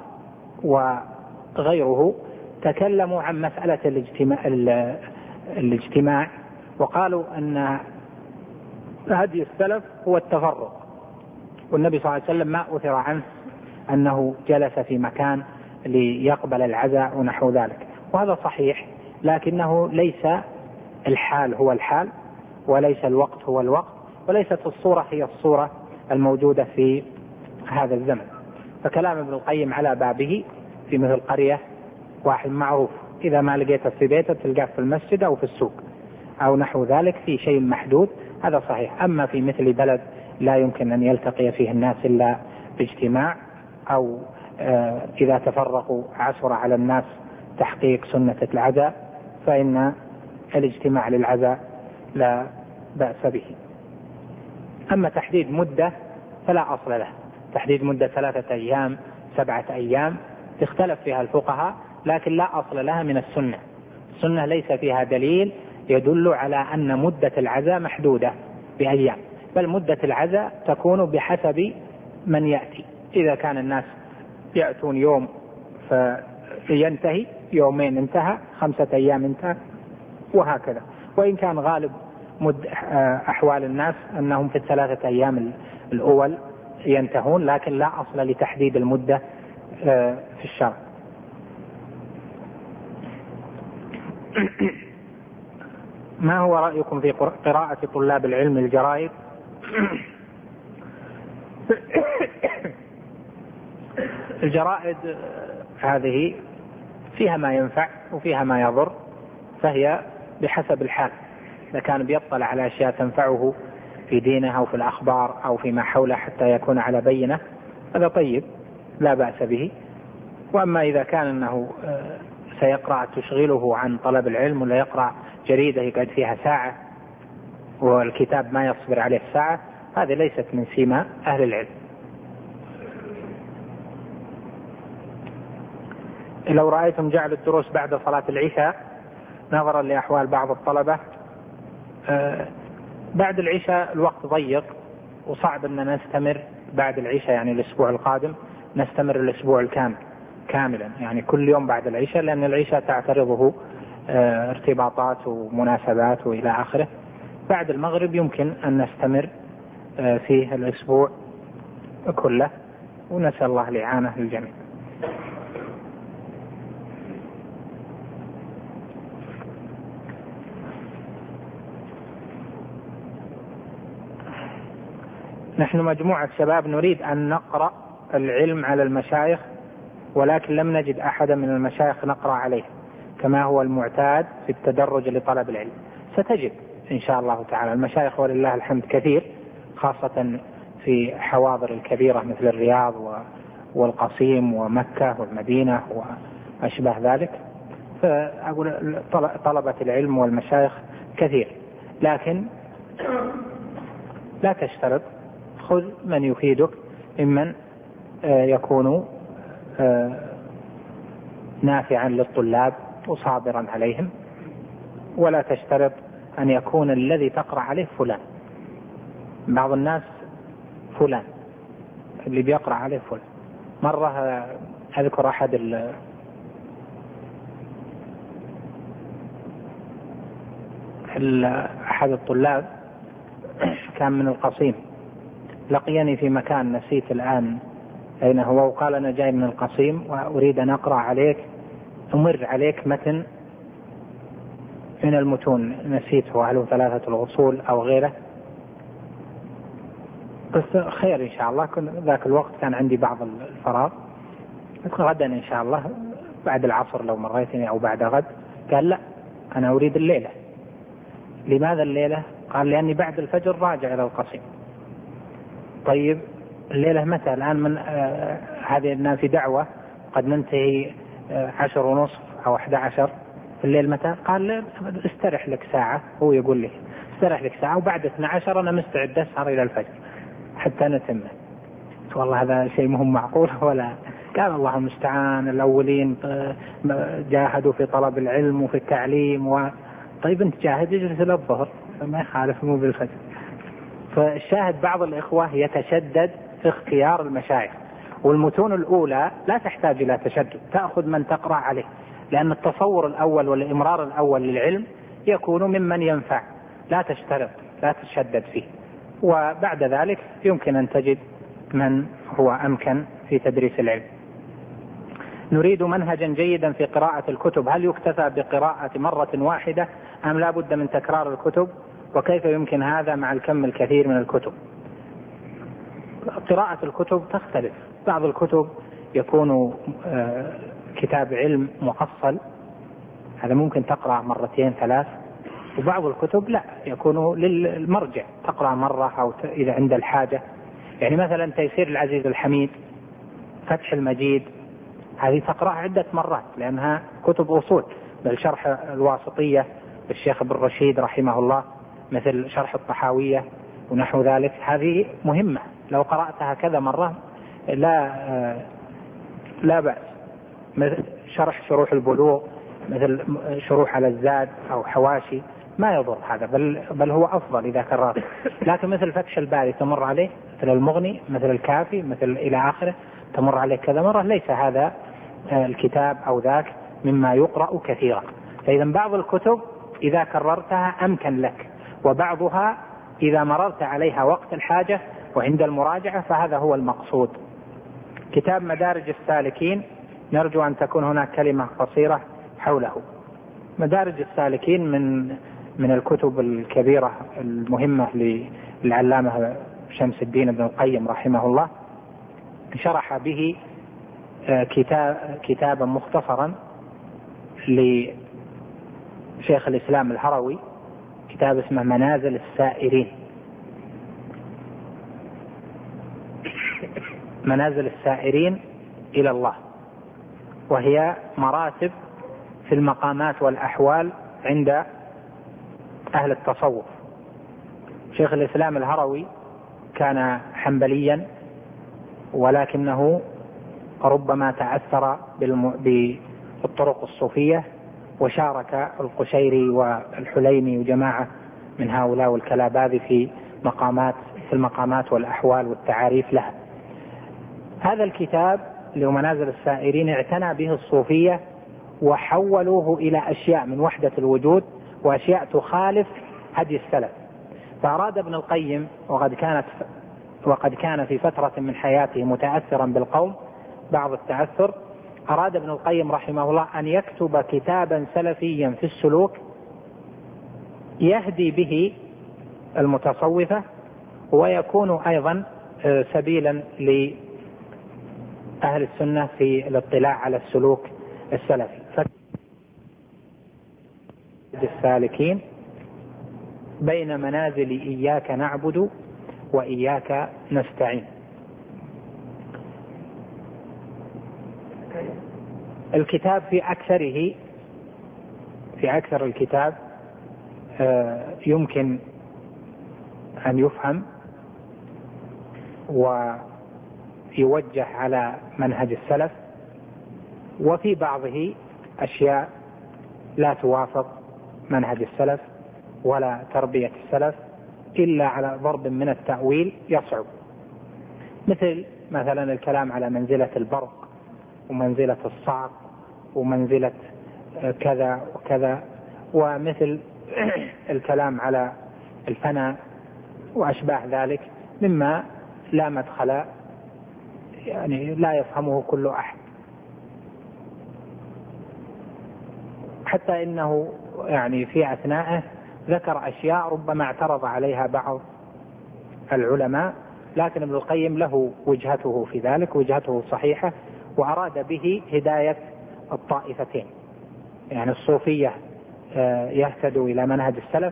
وغيره تكلموا عن مسألة الاجتماع, الاجتماع وقالوا أن هدي السلف هو التفرق، والنبي صلى الله عليه وسلم ما أثر عنه أنه جلس في مكان ليقبل العزاء ونحو ذلك، وهذا صحيح، لكنه ليس الحال هو الحال، وليس الوقت هو الوقت، وليست الصورة هي الصورة الموجودة في هذا الزمن. فكلام ابن القيم على بابه في مثل قرية واحد معروف إذا ما لقيته في بيته تلقاه في المسجد أو في السوق أو نحو ذلك في شيء محدود، هذا صحيح. أما في مثل بلد لا يمكن أن يلتقي فيه الناس إلا باجتماع، أو إذا تفرقوا عسر على الناس تحقيق سنة العزاء، فإن الاجتماع للعزاء لا بأس به. أما تحديد مدة فلا أصل له، تحديد مدة ثلاثة أيام سبعة أيام تختلف فيها الفقهاء، لكن لا أصل لها من السنة. السنة ليس فيها دليل يدل على أن مدة العزاء محدودة بأيام، بل مدة العزاء تكون بحسب من يأتي. إذا كان الناس يأتون يوم فينتهي، يومين انتهى، خمسة أيام انتهى، وهكذا. وإن كان غالب مد أحوال الناس أنهم في الثلاثة أيام الأول ينتهون، لكن لا أصل لتحديد المدة في الشرع. ما هو رأيكم في قراءة طلاب العلم الجرائد؟ الجرائد هذه فيها ما ينفع وفيها ما يضر، فهي بحسب الحال. إذا كان بيطلع على أشياء تنفعه في دينه أو في الأخبار أو فيما حوله حتى يكون على بينة، هذا طيب لا بأس به. وأما إذا كان أنه سيقرأ تشغله عن طلب العلم، ولا يقرأ جريدة يقعد فيها ساعة والكتاب ما يصبر عليه ساعة، هذه ليست من سمة أهل العلم. لو رأيتم جعل الدروس بعد صلاة العشاء نظرا لأحوال بعض الطلبة، بعد العشاء الوقت ضيق وصعب أن نستمر بعد العشاء، يعني الأسبوع القادم نستمر الأسبوع الكامل كاملا، يعني كل يوم بعد العشاء، لأن العشاء تعترضه ارتباطات ومناسبات وإلى آخره. بعد المغرب يمكن أن نستمر فيه الأسبوع كله، ونسأل الله الإعانة للجميع. نحن مجموعة شباب نريد أن نقرأ العلم على المشايخ، ولكن لم نجد أحدا من المشايخ نقرأ عليه كما هو المعتاد في التدرج لطلب العلم. ستجد إن شاء الله تعالى المشايخ ولله الحمد كثير، خاصة في حواضر الكبيرة مثل الرياض والقصيم ومكة والمدينة وأشبه ذلك. فأقول طلبة العلم والمشايخ كثير، لكن لا تشترط، خذ من يفيدك ممن يكون نافعا للطلاب وصابرا عليهم، ولا تشترط أن يكون الذي تقرأ عليه فلان. بعض الناس فلان اللي بيقرأ عليه فلان. مرة أذكر أحد ال أحد الطلاب كان من القصيم، لقيني في مكان نسيت الآن أين هو، وقال أنا جاي من القصيم وأريد أن أقرأ عليك أمر عليك متن من المتون نسيته، هل هو ثلاثة الأصول أو غيره. بس خير إن شاء الله، كنت ذاك الوقت كان عندي بعض الفراغ، غدا إن شاء الله بعد العصر لو مريتني أو بعد غد. قال لا أنا أريد الليلة. لماذا الليلة؟ قال لأني بعد الفجر راجع إلى القصيم. طيب الليلة متى؟ الآن من آه هذه الناس في دعوة قد ننتهي آه عشر ونصف أو أحد عشر في الليل. متى؟ قال استرح لك ساعة. هو يقول لي استرح لك ساعة وبعد اثني عشر أنا مستعد أسهر إلى الفجر حتى نتمه. والله هذا شيء مهم معقول ولا؟ قال الله المستعان، الأولين جاهدوا في طلب العلم وفي التعليم و... طيب أنت جاهد اجلس إلى الظهر ما يخالف، مو بالفجر. فالشاهد بعض الإخوة يتشدد في اختيار المشايخ، والمتون الأولى لا تحتاج إلى تشدد، تأخذ من تقرأ عليه، لأن التصور الأول والإمرار الأول للعلم يكون ممن ينفع، لا تشترط لا تشدد فيه. وبعد ذلك يمكن أن تجد من هو أمكن في تدريس العلم. نريد منهجا جيدا في قراءة الكتب، هل يكتفى بقراءة مرة واحدة أم لا بد من تكرار الكتب؟ وكيف يمكن هذا مع الكم الكثير من الكتب؟ قراءة الكتب تختلف، بعض الكتب يكون كتاب علم مفصل، هذا ممكن تقرأ مرتين ثلاث، وبعض الكتب لا، يكون للمرجع تقرأ مرة أو إذا عند الحاجة. يعني مثلا تيسير العزيز الحميد، فتح المجيد، هذه تقرأها عدة مرات لأنها كتب أصول، بل شرح الواسطية للشيخ ابن رشيد رحمه الله، مثل شرح الطحاوية ونحو ذلك، هذه مهمة لو قرأتها كذا مرة لا لا بأس. مثل شرح شروح البلوغ، مثل شروح على الزاد أو حواشي، ما يضر هذا، بل, بل هو أفضل إذا كررت. لكن مثل فتح الباري تمر عليه، مثل المغني، مثل الكافي، مثل إلى آخره، تمر عليه كذا مرة، ليس هذا الكتاب أو ذاك مما يقرأ كثيرا. فإذا بعض الكتب إذا كررتها أمكن لك، وبعضها إذا مررت عليها وقت الحاجة وعند المراجعة فهذا هو المقصود. كتاب مدارج السالكين، نرجو أن تكون هناك كلمة قصيرة حوله. مدارج السالكين من من الكتب الكبيرة المهمة للعلامة شمس الدين ابن القيم رحمه الله، شرح به كتاب كتابا مختصرا لشيخ الإسلام الهروي، كتاب اسمه منازل السائرين. منازل السائرين إلى الله، وهي مراتب في المقامات والأحوال عند أهل التصوف. شيخ الإسلام الهروي كان حنبليا، ولكنه ربما تأثر بالطرق الصوفية، وشارك القشيري والحليمي وجماعة من هؤلاء والكلاباذي في مقامات في المقامات والأحوال والتعاريف لها. هذا الكتاب لمنازل السائرين اعتنى به الصوفية وحولوه إلى أشياء من وحدة الوجود وأشياء تخالف هدي السلف. فأراد ابن القيم، وقد كانت وقد كان في فترة من حياته متأثرا بالقوم بعض التأثر، أراد ابن القيم رحمه الله أن يكتب كتابا سلفيا في السلوك يهدي به المتصوفة، ويكون أيضا سبيلا لأهل السنة في الاطلاع على السلوك السلفي. السالكين بين منازل إياك نعبد وإياك نستعين. الكتاب في أكثره في أكثر الكتاب يمكن أن يفهم ويوجه على منهج السلف، وفي بعضه أشياء لا توافق منهج السلف ولا تربية السلف إلا على ضرب من التأويل يصعب، مثل مثلا الكلام على منزلة البرق ومنزلة الصعق ومنزلة كذا وكذا، ومثل الكلام على الفناء وأشباه ذلك مما لا مدخل يعني لا يفهمه كل أحد. حتى إنه يعني في أثناءه ذكر أشياء ربما اعترض عليها بعض العلماء، لكن ابن القيم له وجهته في ذلك، وجهته صحيحة، وأراد به هداية الطائفتين، يعني الصوفية يهتدوا إلى منهج السلف،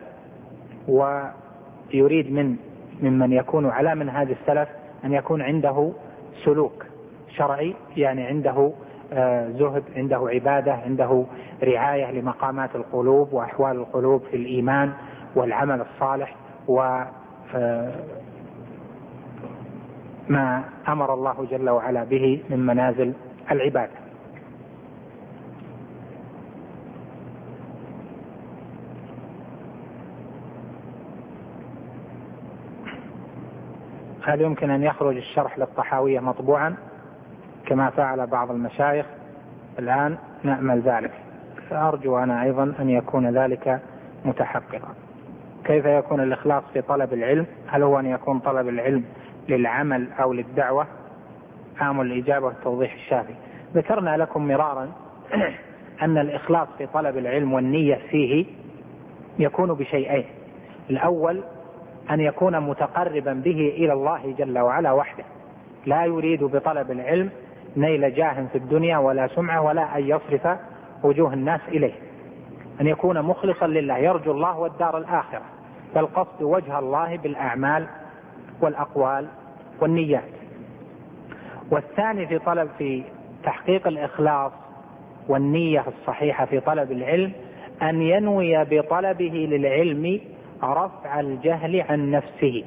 ويريد من ممن يكون على منهج السلف أن يكون عنده سلوك شرعي، يعني عنده زهد، عنده عبادة، عنده رعاية لمقامات القلوب وأحوال القلوب في الإيمان والعمل الصالح وما أمر الله جل وعلا به من منازل العبادة. هل يمكن أن يخرج الشرح للطحاوية مطبوعا كما فعل بعض المشايخ الآن؟ نأمل ذلك، فأرجو أنا أيضا أن يكون ذلك متحققا. كيف يكون الإخلاص في طلب العلم؟ هل هو أن يكون طلب العلم للعمل أو للدعوة؟ آمل الإجابة والتوضيح الشافي. ذكرنا لكم مرارا أن الإخلاص في طلب العلم والنية فيه يكون بشيئين: الأول أن يكون متقربا به إلى الله جل وعلا وحده، لا يريد بطلب العلم نيل جاه في الدنيا ولا سمعة ولا أن يصرف وجوه الناس إليه، أن يكون مخلصا لله يرجو الله والدار الآخرة، فالقصد وجه الله بالأعمال والأقوال والنيات. والثاني في طلب في تحقيق الإخلاص والنية الصحيحة في طلب العلم أن ينوي بطلبه للعلم رفع الجهل عن نفسه.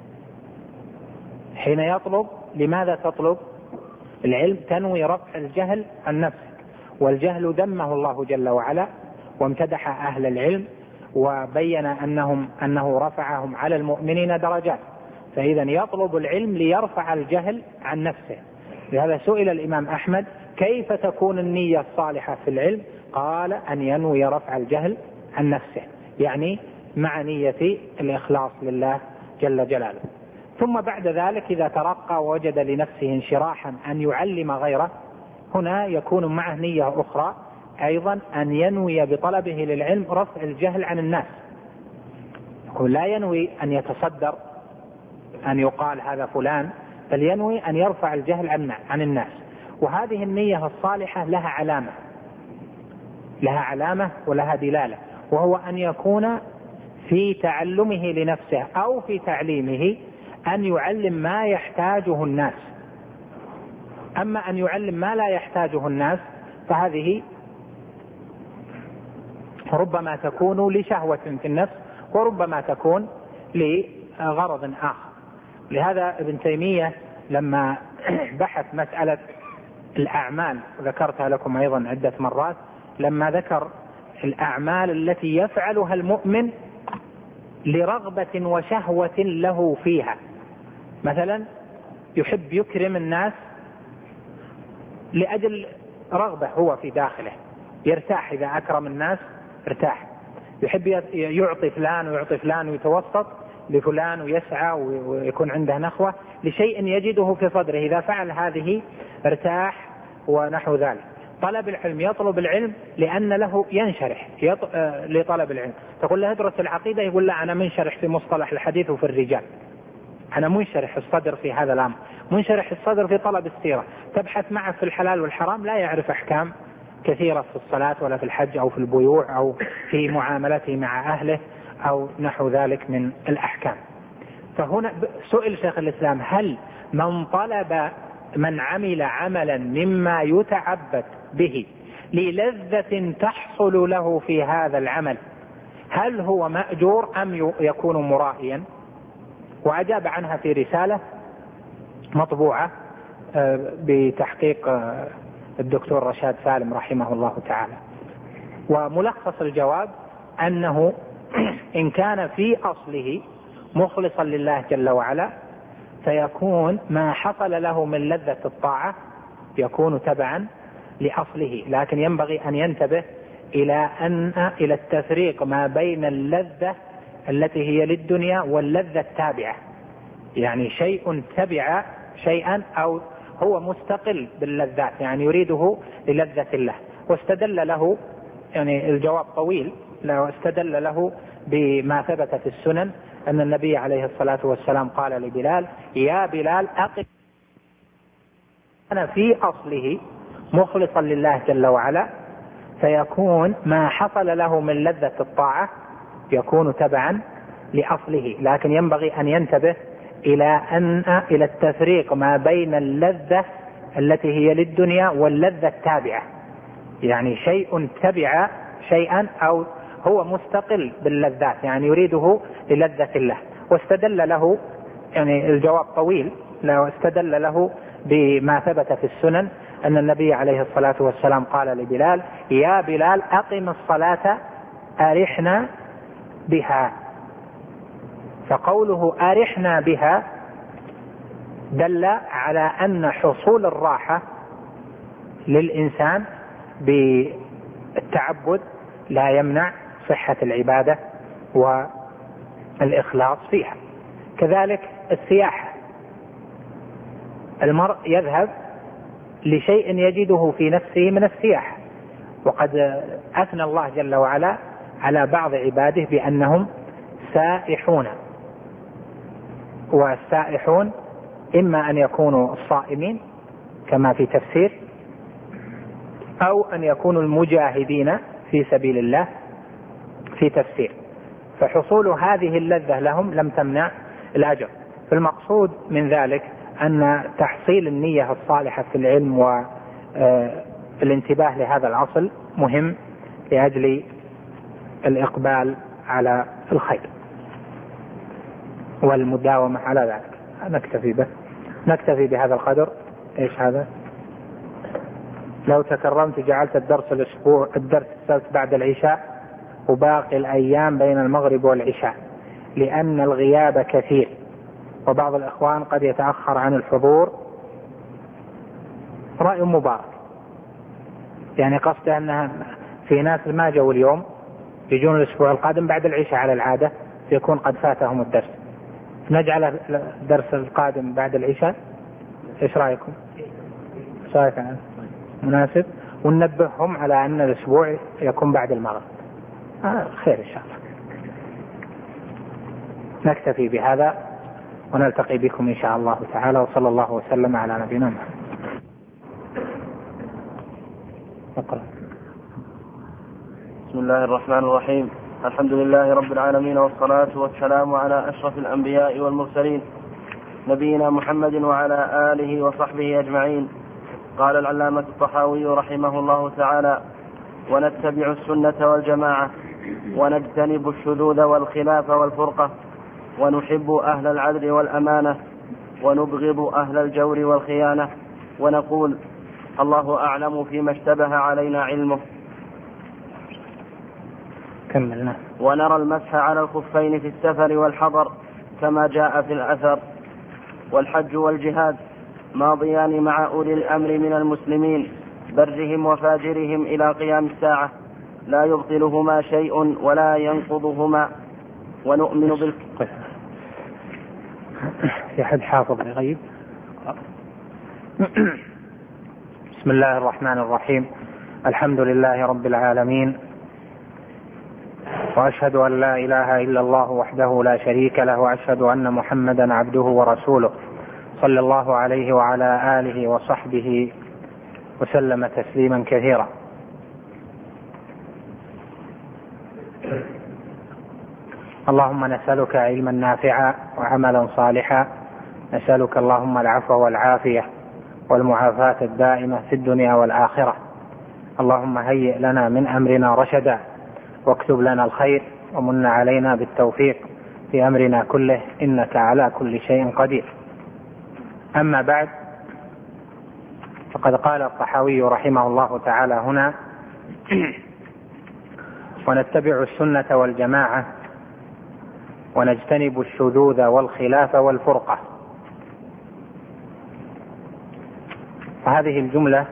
حين يطلب، لماذا تطلب العلم؟ تنوي رفع الجهل عن نفسك، والجهل ذمه الله جل وعلا وامتدح أهل العلم وبين أنهم أنه رفعهم على المؤمنين درجات، فإذا يطلب العلم ليرفع الجهل عن نفسه. لهذا سئل الإمام أحمد كيف تكون النية الصالحة في العلم؟ قال أن ينوي رفع الجهل عن نفسه، يعني مع نية الإخلاص لله جل جلاله. ثم بعد ذلك إذا ترقى ووجد لنفسه انشراحا أن يعلم غيره، هنا يكون معه نية أخرى أيضا، أن ينوي بطلبه للعلم رفع الجهل عن الناس. يقول لا ينوي أن يتصدر أن يقال هذا فلان، بل ينوي أن يرفع الجهل عن الناس. وهذه النية الصالحة لها علامة لها علامة ولها دلالة، وهو أن يكون في تعلمه لنفسه أو في تعليمه أن يعلم ما يحتاجه الناس. أما أن يعلم ما لا يحتاجه الناس فهذه ربما تكون لشهوة في النفس وربما تكون لغرض آخر. لهذا ابن تيمية لما بحث مسألة الأعمال، ذكرتها لكم أيضا عدة مرات، لما ذكر الأعمال التي يفعلها المؤمن لرغبة وشهوة له فيها، مثلا يحب يكرم الناس لأجل رغبة هو في داخله، يرتاح إذا أكرم الناس ارتاح، يحب يعطي فلان ويعطي فلان ويتوسط لفلان ويسعى ويكون عنده نخوة لشيء يجده في صدره، إذا فعل هذه ارتاح ونحو ذلك. طلب العلم، يطلب العلم لأن له ينشرح يط... آه... لطلب العلم. تقول له ادرس العقيدة، يقول لا أنا منشرح في مصطلح الحديث وفي الرجال، أنا منشرح الصدر في هذا الأمر، منشرح الصدر في طلب السيرة. تبحث معه في الحلال والحرام لا يعرف أحكام كثيرة في الصلاة ولا في الحج أو في البيوع أو في معاملته مع أهله أو نحو ذلك من الأحكام. فهنا سئل شيخ الإسلام هل من طلب من عمل عملا مما يتعبد به للذة تحصل له في هذا العمل هل هو مأجور أم يكون مرائيا؟ وأجاب عنها في رسالة مطبوعة بتحقيق الدكتور رشاد سالم رحمه الله تعالى. وملخص الجواب أنه إن كان في أصله مخلصا لله جل وعلا فيكون ما حصل له من لذة الطاعة يكون تبعا لأصله، لكن ينبغي أن ينتبه إلى أن إلى التفريق ما بين اللذة التي هي للدنيا واللذة التابعة، يعني شيء تبع شيئا أو هو مستقل باللذات، يعني يريده للذة الله. واستدل له، يعني الجواب طويل، لو استدل له بما ثبت في السنن أن النبي عليه الصلاة والسلام قال لبلال: يا بلال أقم. أنا في أصله مخلصا لله جل وعلا فيكون ما حصل له من لذة الطاعة يكون تبعا لأصله، لكن ينبغي أن ينتبه إلى أن إلى التفريق ما بين اللذة التي هي للدنيا واللذة التابعة، يعني شيء تبع شيئا أو هو مستقل باللذات، يعني يريده للذة الله. واستدل له، يعني الجواب طويل، لو استدل له بما ثبت في السنن أن النبي عليه الصلاة والسلام قال لبلال: يا بلال أقم الصلاة أرحنا بها. فقوله أرحنا بها دل على أن حصول الراحة للإنسان بالتعبد لا يمنع صحة العبادة والإخلاص فيها. كذلك السياحة، المرء يذهب لشيء يجده في نفسه من السياحة، وقد أثنى الله جل وعلا على بعض عباده بأنهم سائحون. والسائحون إما أن يكونوا الصائمين كما في تفسير، أو أن يكونوا المجاهدين في سبيل الله في تفسير. فحصول هذه اللذة لهم لم تمنع الأجر. فالمقصود من ذلك أن تحصيل النية الصالحة في العلم والانتباه لهذا الأصل مهم لأجل الإقبال على الخير والمداومة على ذلك. نكتفي به نكتفي بهذا القدر. إيش هذا؟ لو تكرمت جعلت الدرس الأسبوع الدرس السبت بعد العشاء وباقي الأيام بين المغرب والعشاء، لأن الغياب كثير وبعض الإخوان قد يتأخر عن الحضور. رأي مبارك، يعني قصده أنها في ناس ما جاءوا اليوم يجون الأسبوع القادم بعد العشاء على العادة، يكون قد فاتهم الدرس. نجعل الدرس القادم بعد العشاء. إيش رأيكم؟ رأيك مناسب، وننبههم على أن الأسبوع يكون بعد المغرب. آه خير إن شاء الله. نكتفي بهذا ونلتقي بكم إن شاء الله تعالى، وصلى الله وسلم على نبينا محمد. اقرأ. بسم الله الرحمن الرحيم. الحمد لله رب العالمين، والصلاة والسلام على أشرف الأنبياء والمرسلين نبينا محمد وعلى آله وصحبه أجمعين. قال العلامة الطحاوي رحمه الله تعالى: ونتبع السنة والجماعة ونجتنب الشذوذ والخلاف والفرقة، ونحب أهل العدل والأمانة ونبغض أهل الجور والخيانة، ونقول: الله أعلم فيما اشتبه علينا علمه. كملنا. ونرى المسح على الخفين في السفر والحضر كما جاء في الأثر. والحج والجهاد ماضيان مع أولي الأمر من المسلمين برهم وفاجرهم إلى قيام الساعة، لا يبطلهما شيء ولا ينقضهما. ونؤمن بال في حد حافظ لغيب. بسم الله الرحمن الرحيم. الحمد لله رب العالمين، وأشهد أن لا إله إلا الله وحده لا شريك له، وأشهد أن محمدا عبده ورسوله صلى الله عليه وعلى آله وصحبه وسلم تسليما كثيرا. اللهم نسألك علما نافعا وعملا صالحا، نسألك اللهم العفو والعافية والمعافاة الدائمة في الدنيا والآخرة. اللهم هيئ لنا من أمرنا رشدا، واكتب لنا الخير، ومن علينا بالتوفيق في أمرنا كله، إنك على كل شيء قدير. أما بعد، وقد قال الطحاوي رحمه الله تعالى هنا: ونتبع السنة والجماعة ونجتنب الشذوذ والخلاف والفرقة. فهذه الجملة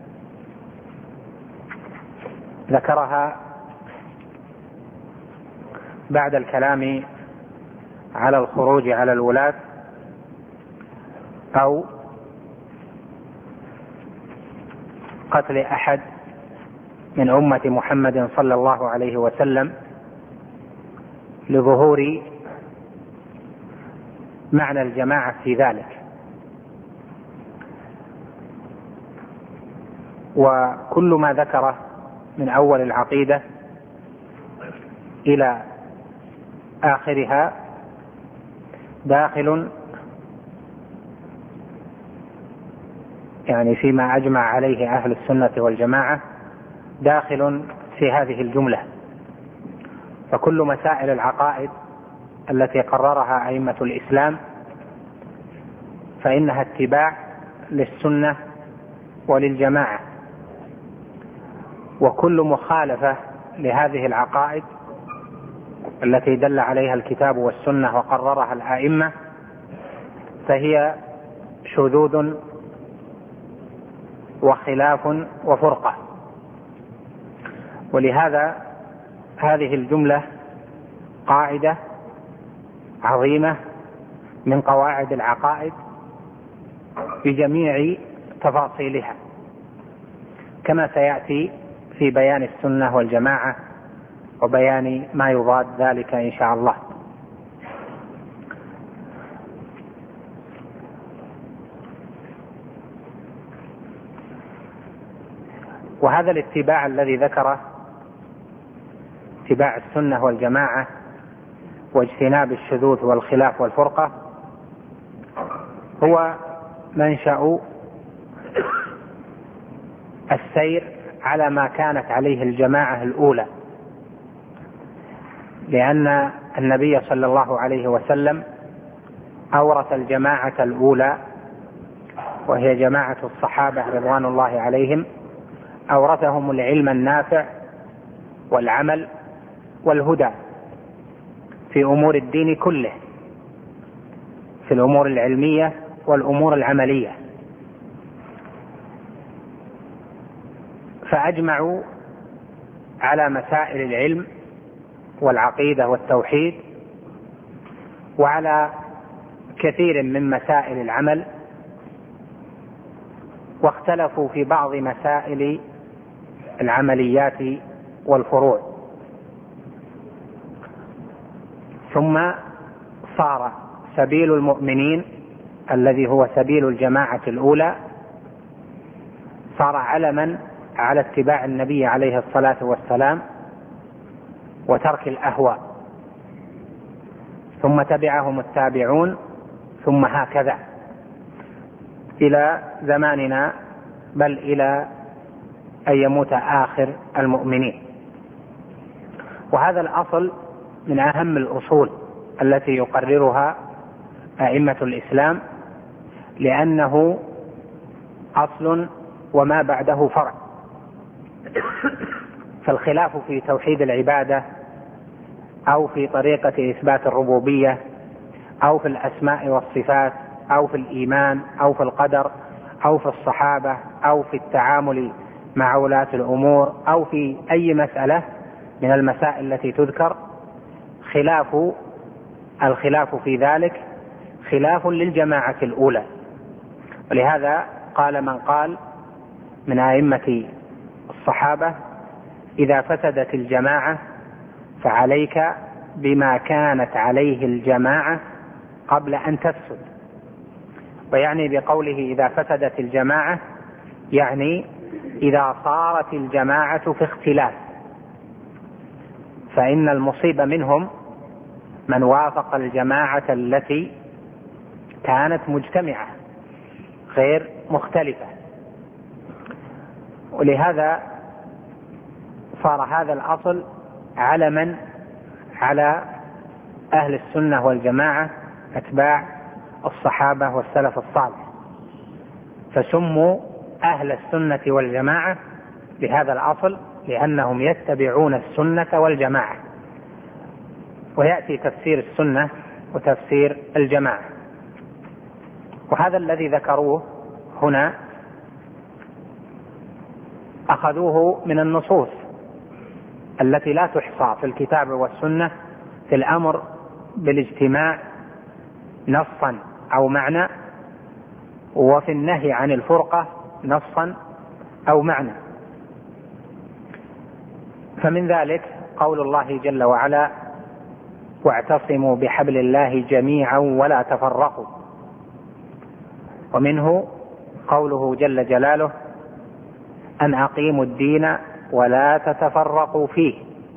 ذكرها بعد الكلام على الخروج على الولاة أو قتل أحد من أمة محمد صلى الله عليه وسلم لظهور معنى الجماعة في ذلك. وكل ما ذكره من أول العقيدة إلى آخرها داخل يعني فيما أجمع عليه أهل السنة والجماعة، داخل في هذه الجملة. فكل مسائل العقائد التي قررها أئمة الإسلام فإنها اتباع للسنة وللجماعة، وكل مخالفة لهذه العقائد التي دل عليها الكتاب والسنة وقررها الأئمة فهي شذوذ وخلاف وفرقة. ولهذا هذه الجملة قاعدة عظيمة من قواعد العقائد بجميع تفاصيلها، كما سيأتي في بيان السنة والجماعة وبيان ما يضاد ذلك إن شاء الله. وهذا الاتباع الذي ذكره، اتباع السنة والجماعة واجتناب الشذوذ والخلاف والفرقة، هو منشأ السير على ما كانت عليه الجماعة الأولى، لأن النبي صلى الله عليه وسلم أورث الجماعة الأولى وهي جماعة الصحابة رضوان الله عليهم، أورثهم العلم النافع والعمل والهدى في أمور الدين كله، في الأمور العلمية والأمور العملية. فأجمعوا على مسائل العلم والعقيدة والتوحيد، وعلى كثير من مسائل العمل، واختلفوا في بعض مسائل العمليات والفروع. ثم صار سبيل المؤمنين الذي هو سبيل الجماعة الأولى صار علما على اتباع النبي عليه الصلاة والسلام وترك الأهواء، ثم تبعهم التابعون، ثم هكذا إلى زماننا، بل إلى أن يموت آخر المؤمنين. وهذا الأصل من أهم الأصول التي يقررها أئمة الإسلام، لأنه أصل وما بعده فرع. فالخلاف في توحيد العبادة أو في طريقة إثبات الربوبية أو في الأسماء والصفات أو في الإيمان أو في القدر أو في الصحابة أو في التعامل مع ولاة الأمور أو في أي مسألة من المسائل التي تذكر، خلاف الخلاف في ذلك خلاف للجماعة الأولى. ولهذا قال من قال من أئمة الصحابة: إذا فسدت الجماعة فعليك بما كانت عليه الجماعة قبل أن تفسد. ويعني بقوله إذا فسدت الجماعة يعني إذا صارت الجماعة في اختلاف، فإن المصيبة منهم من وافق الجماعة التي كانت مجتمعة غير مختلفة. ولهذا صار هذا الأصل علما على أهل السنة والجماعة أتباع الصحابة والسلف الصالح، فسموا أهل السنة والجماعة بهذا الأصل، لأنهم يتبعون السنة والجماعة. ويأتي تفسير السنة وتفسير الجماعة، وهذا الذي ذكروه هنا أخذوه من النصوص التي لا تحصى في الكتاب والسنة في الأمر بالاجتماع نصا أو معنى، وفي النهي عن الفرقة نصا أو معنى. فمن ذلك قول الله جل وعلا: واعتصموا بحبل الله جميعا ولا تفرقوا. ومنه قوله جل جلاله: أن أقيموا الدين ولا تتفرقوا فيه.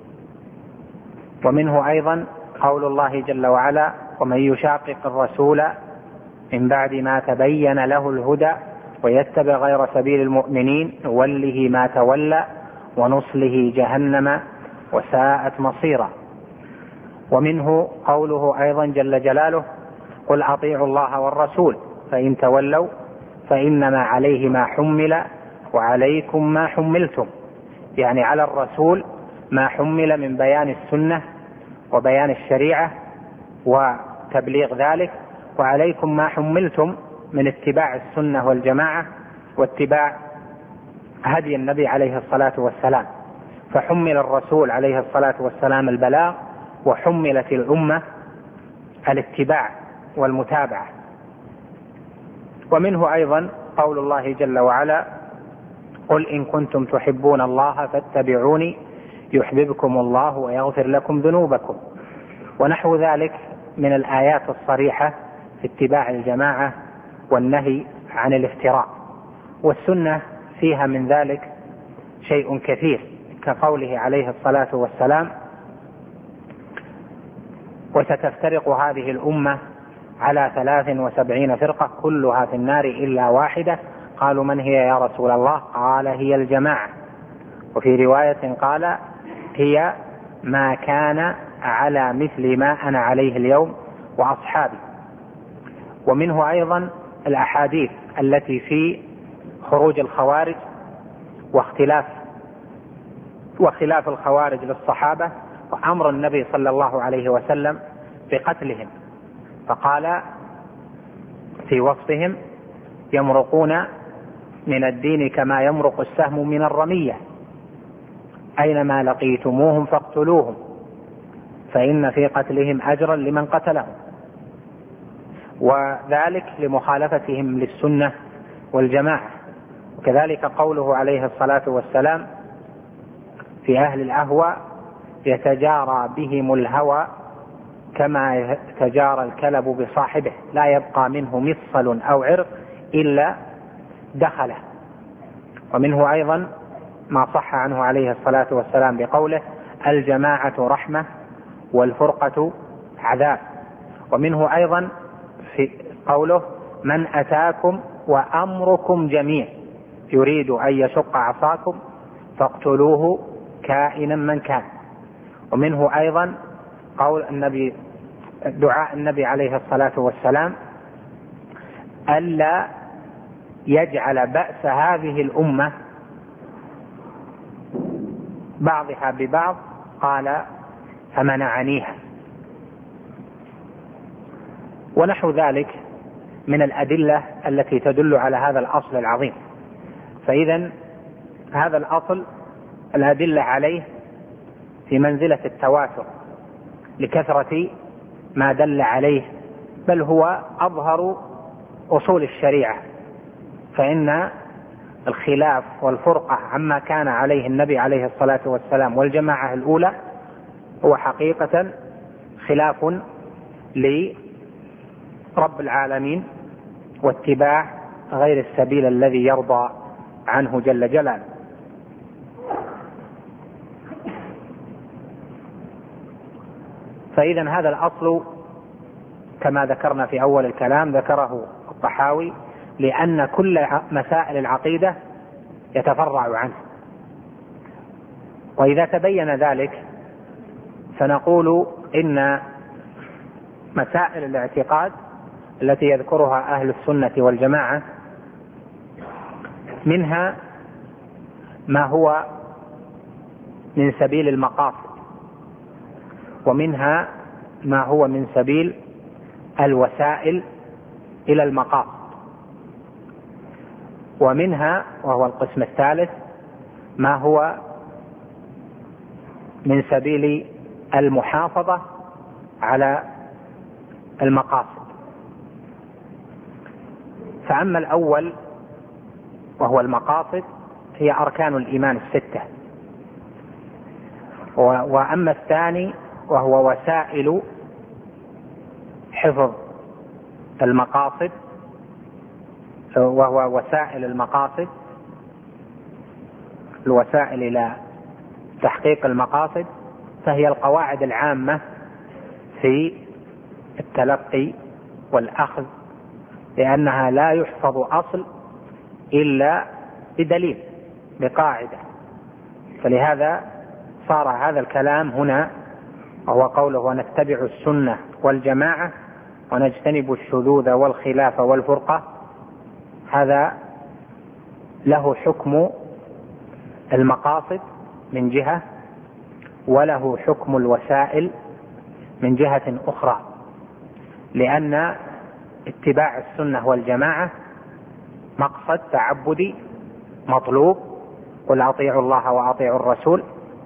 ومنه أيضا قول الله جل وعلا: ومن يشاقق الرسول من بعد ما تبين له الهدى ويتبع غير سبيل المؤمنين نوله ما تولى ونصله جهنم وساءت مصيرا. ومنه قوله أيضا جل جلاله: قل أطيعوا الله والرسول فإن تولوا فإنما عليه ما حمل وعليكم ما حملتم، يعني على الرسول ما حمل من بيان السنة وبيان الشريعة وتبليغ ذلك، وعليكم ما حملتم من اتباع السنة والجماعة واتباع هدي النبي عليه الصلاة والسلام. فحمل الرسول عليه الصلاة والسلام البلاغ، وحملت الأمة الاتباع والمتابعة. ومنه أيضا قول الله جل وعلا: قل إن كنتم تحبون الله فاتبعوني يحببكم الله ويغفر لكم ذنوبكم. ونحو ذلك من الآيات الصريحة في اتباع الجماعة والنهي عن الافتراء. والسنة فيها من ذلك شيء كثير، كقوله عليه الصلاة والسلام: وستفترق هذه الأمة على ثلاث وسبعين فرقة كلها في النار إلا واحدة. قالوا: من هي يا رسول الله؟ قال: هي الجماعة. وفي رواية قال: هي ما كان على مثل ما أنا عليه اليوم وأصحابي. ومنه أيضا الأحاديث التي في خروج الخوارج واختلاف وخلاف الخوارج للصحابة وأمر النبي صلى الله عليه وسلم بقتلهم، فقال في وصفهم: يمرقون من الدين كما يمرق السهم من الرمية، أينما لقيتموهم فاقتلوهم فإن في قتلهم أجرا لمن قتلهم. وذلك لمخالفتهم للسنة والجماعة. وكذلك قوله عليه الصلاة والسلام في أهل الأهوى: يتجارى بهم الهوى كما يتجارى الكلب بصاحبه لا يبقى منه مفصل أو عرق إلا دخله. ومنه أيضا ما صح عنه عليه الصلاة والسلام بقوله: الجماعة رحمة والفرقة عذاب. ومنه أيضا في قوله: من أتاكم وأمركم جميع يريد أن يشق عصاكم فاقتلوه كائنا من كان. ومنه أيضا قول النبي دعاء النبي عليه الصلاة والسلام: ألا يجعل بأس هذه الأمة بعضها ببعض، قال: فمنعنيها. ونحو ذلك من الأدلة التي تدل على هذا الأصل العظيم. فإذا هذا الأصل الأدلة عليه في منزلة التواتر لكثرة ما دل عليه، بل هو أظهر أصول الشريعة. فإن الخلاف والفرقة عما كان عليه النبي عليه الصلاة والسلام والجماعة الأولى هو حقيقة خلاف لرب العالمين واتباع غير السبيل الذي يرضى عنه جل جلاله. فإذا هذا الأصل كما ذكرنا في أول الكلام ذكره الطحاوي لأن كل مسائل العقيدة يتفرع عنه. وإذا تبين ذلك فنقول إن مسائل الاعتقاد التي يذكرها أهل السنة والجماعة منها ما هو من سبيل المقاصد، ومنها ما هو من سبيل الوسائل إلى المقاصد، ومنها وهو القسم الثالث ما هو من سبيل المحافظة على المقاصد. فأما الأول وهو المقاصد هي أركان الإيمان الستة، وأما الثاني وهو وسائل حفظ المقاصد وهو وسائل المقاصد، الوسائل إلى تحقيق المقاصد، فهي القواعد العامة في التلقي والأخذ، لأنها لا يحفظ أصل إلا بدليل بقاعدة. فلهذا صار هذا الكلام هنا وهو قوله ونتبع السنة والجماعة ونجتنب الشذوذ والخلاف والفرقة، هذا له حكم المقاصد من جهة، وله حكم الوسائل من جهة أخرى، لأن اتباع السنة والجماعة مقصد تعبدي مطلوب، قل أطيعوا الله وأطيعوا الرسول.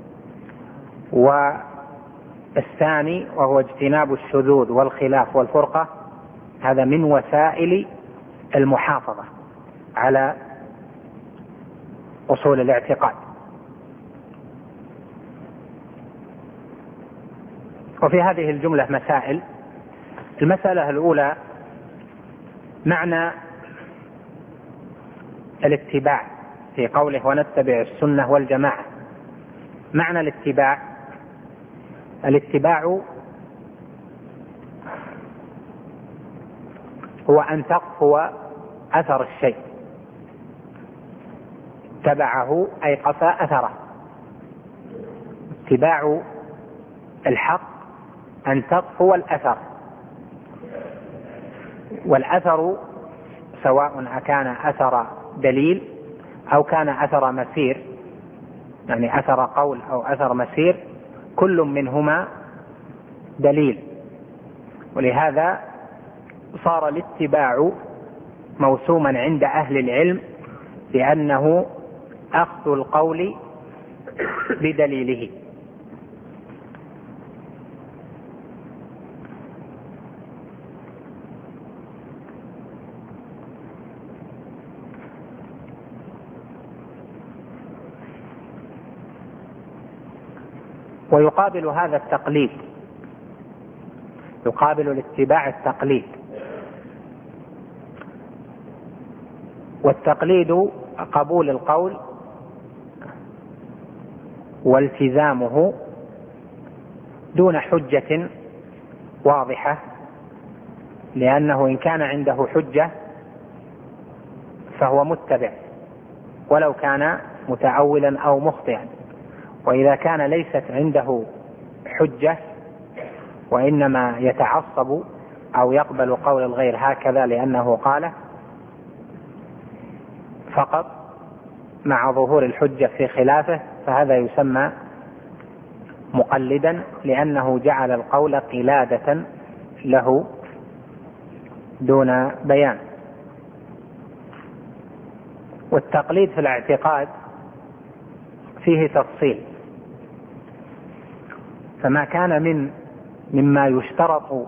والثاني وهو اجتناب الشذوذ والخلاف والفرقة، هذا من وسائل المحافظة على أصول الاعتقاد. وفي هذه الجملة مسائل. المسألة الأولى معنى الاتباع في قوله ونتبع السنة والجماعة. معنى الاتباع، الاتباع هو أن تقفو أثر الشيء، تبعه أي قفى أثره. اتباع الحق أن تقفو الأثر، والأثر سواء أكان أثر دليل أو كان أثر مسير، يعني أثر قول أو أثر مسير، كل منهما دليل. ولهذا صار الاتباع موسوما عند أهل العلم لأنه أخذ القول بدليله. ويقابل هذا التقليد، يقابل الاتباع التقليد. والتقليد قبول القول والتزامه دون حجة واضحة، لأنه إن كان عنده حجة فهو متبع ولو كان متأولا أو مخطئا. وإذا كان ليست عنده حجة وإنما يتعصب أو يقبل قول الغير هكذا لأنه قاله فقط مع ظهور الحجة في خلافه، فهذا يسمى مقلدا، لأنه جعل القول قلادة له دون بيان. والتقليد في الاعتقاد فيه تفصيل، فما كان من مما يشترط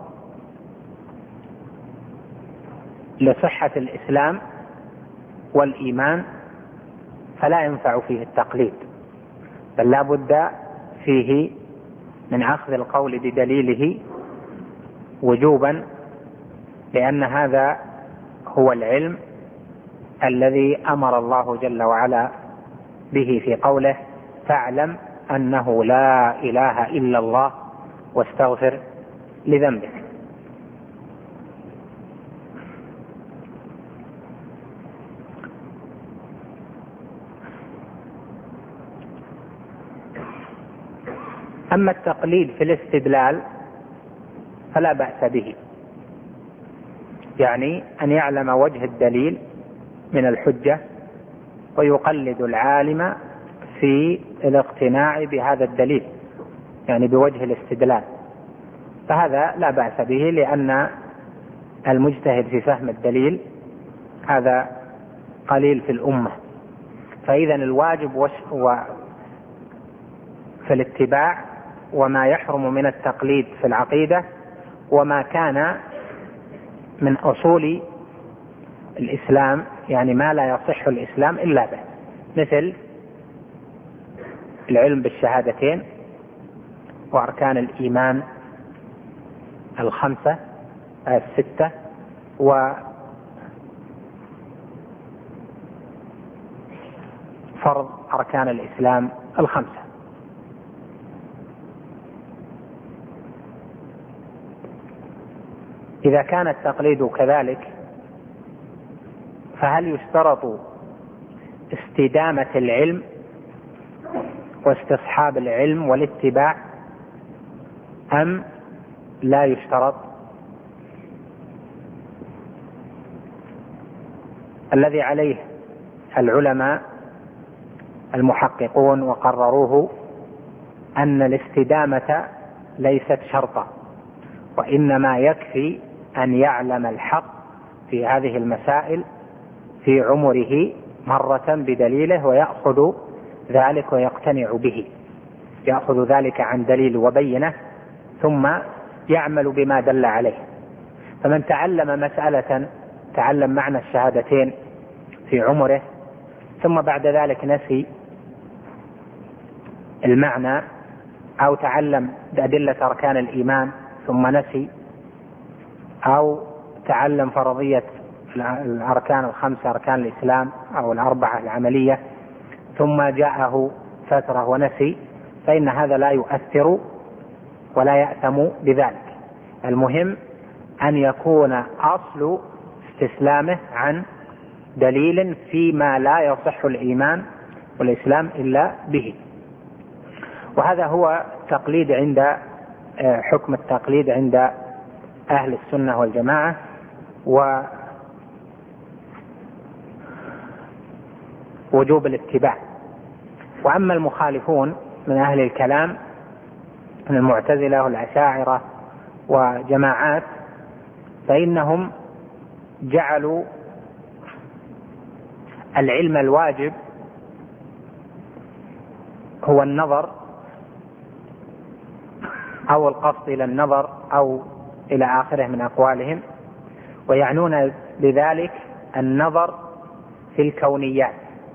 لصحة الإسلام والإيمان فلا ينفع فيه التقليد، بل لا بد فيه من أخذ القول بدليله وجوبا، لأن هذا هو العلم الذي أمر الله جل وعلا به في قوله فاعلم أنه لا إله إلا الله واستغفر لذنبك. أما التقليد في الاستدلال فلا بأس به، يعني أن يعلم وجه الدليل من الحجة ويقلد العالم في الاقتناع بهذا الدليل، يعني بوجه الاستدلال، فهذا لا بأس به، لأن المجتهد في فهم الدليل هذا قليل في الأمة. فإذا الواجب في الاتباع وما يحرم من التقليد في العقيدة، وما كان من أصول الإسلام، يعني ما لا يصح الإسلام إلا به، مثل العلم بالشهادتين وأركان الإيمان الخمسة الستة وفرض أركان الإسلام الخمسة. إذا كان التقليد كذلك، فهل يشترط استدامة العلم واستصحاب العلم والاتباع أم لا يشترط؟ الذي عليه العلماء المحققون وقرروه أن الاستدامة ليست شرطا، وإنما يكفي أن يعلم الحق في هذه المسائل في عمره مرة بدليله ويأخذ ذلك ويقتنع به، يأخذ ذلك عن دليل وبينه ثم يعمل بما دل عليه. فمن تعلم مسألة، تعلم معنى الشهادتين في عمره ثم بعد ذلك نسي المعنى، أو تعلم أدلة أركان الإيمان ثم نسي، أو تعلم فرضية الأركان الخمسة أركان الإسلام أو الأربعة العملية ثم جاءه فترة ونسي، فإن هذا لا يؤثر ولا يأثم بذلك. المهم أن يكون أصل استسلامه عن دليل فيما لا يصح الإيمان والإسلام إلا به. وهذا هو التقليد عند حكم التقليد عند أهل السنة والجماعة. ووجوب الاتباع. وأما المخالفون من أهل الكلام من المعتزلة والأشاعرة وجماعات، فإنهم جعلوا العلم الواجب هو النظر أو القصد إلى النظر أو إلى آخره من أقوالهم، ويعنون بذلك النظر في الكونيات.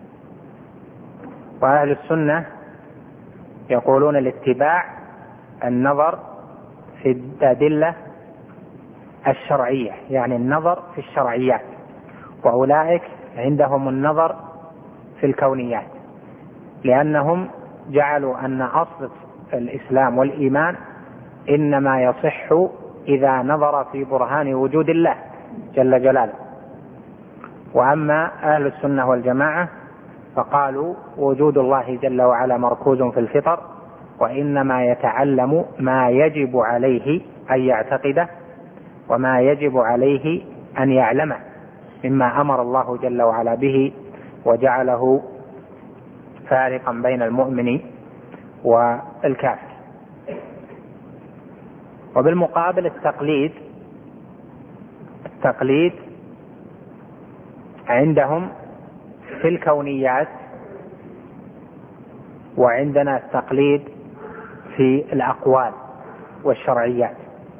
وأهل السنة يقولون الاتباع النظر في الأدلة الشرعية، يعني النظر في الشرعيات، وأولئك عندهم النظر في الكونيات، لأنهم جعلوا أن أصل الإسلام والإيمان إنما يصح إذا نظر في برهان وجود الله جل جلاله. وأما أهل السنة والجماعة فقالوا وجود الله جل وعلا مركوز في الفطر، وإنما يتعلم ما يجب عليه أن يعتقده وما يجب عليه أن يعلمه مما أمر الله جل وعلا به وجعله فارقا بين المؤمن والكافر. وبالمقابل التقليد التقليد عندهم في الكونيات، وعندنا التقليد في الأقوال والشرعيات.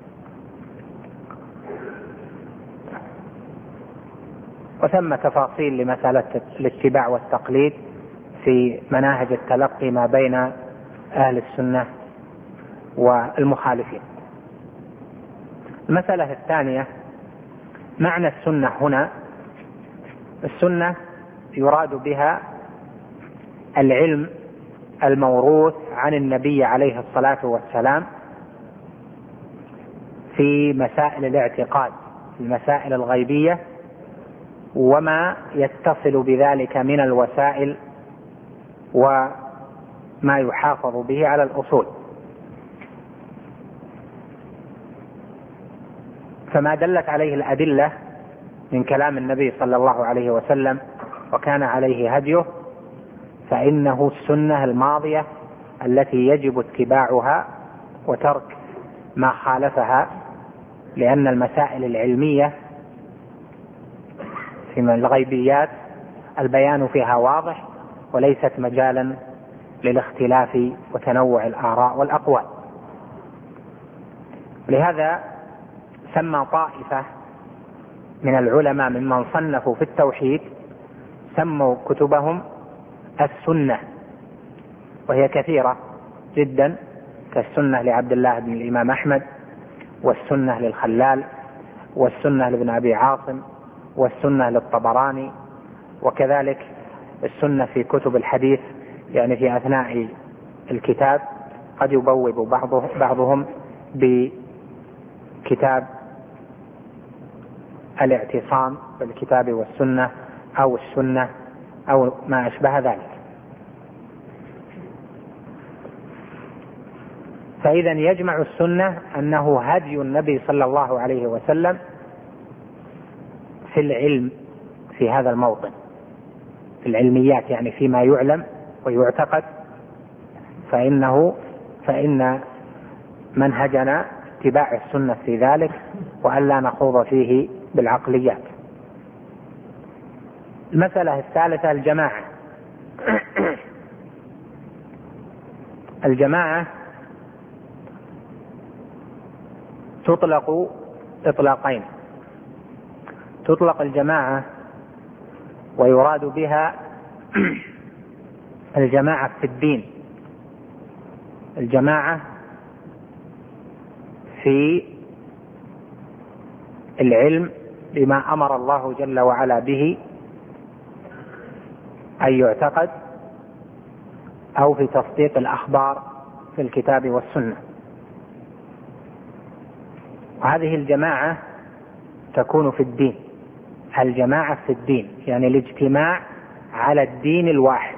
وثم تفاصيل لمسألة الاتباع والتقليد في مناهج التلقي ما بين أهل السنة والمخالفين. المسألة الثانية معنى السنة هنا. السنة يراد بها العلم الموروث عن النبي عليه الصلاة والسلام في مسائل الاعتقاد، المسائل الغيبية، وما يتصل بذلك من الوسائل وما يحافظ به على الأصول. فما دلت عليه الأدلة من كلام النبي صلى الله عليه وسلم وكان عليه هديه فإنه السنة الماضية التي يجب اتباعها وترك ما خالفها، لأن المسائل العلمية في الغيبيات البيان فيها واضح وليست مجالا للاختلاف وتنوع الآراء والأقوال. لهذا سمى طائفة من العلماء ممن صنفوا في التوحيد سموا كتبهم السنة، وهي كثيرة جدا، كالسنة لعبد الله بن الإمام أحمد، والسنة للخلال، والسنة لابن أبي عاصم، والسنة للطبراني، وكذلك السنة في كتب الحديث، يعني في أثناء الكتاب قد يبوب بعضه بعضهم بكتاب الاعتصام بالكتاب والسنة أو السنة أو ما أشبه ذلك. فإذا يجمع السنة أنه هدي النبي صلى الله عليه وسلم في العلم في هذا الموطن، في العلميات، يعني فيما يعلم ويعتقد، فإنه فإن منهجنا اتباع السنة في ذلك، وألا نخوض فيه بالعقليات. المسألة الثالثة الجماعة. الجماعة تطلق إطلاقين: تطلق الجماعة ويراد بها الجماعة في الدين، الجماعة في العلم بما أمر الله جل وعلا به أن يعتقد، أو في تصديق الأخبار في الكتاب والسنة. وهذه الجماعة تكون في الدين، الجماعة في الدين يعني الاجتماع على الدين الواحد.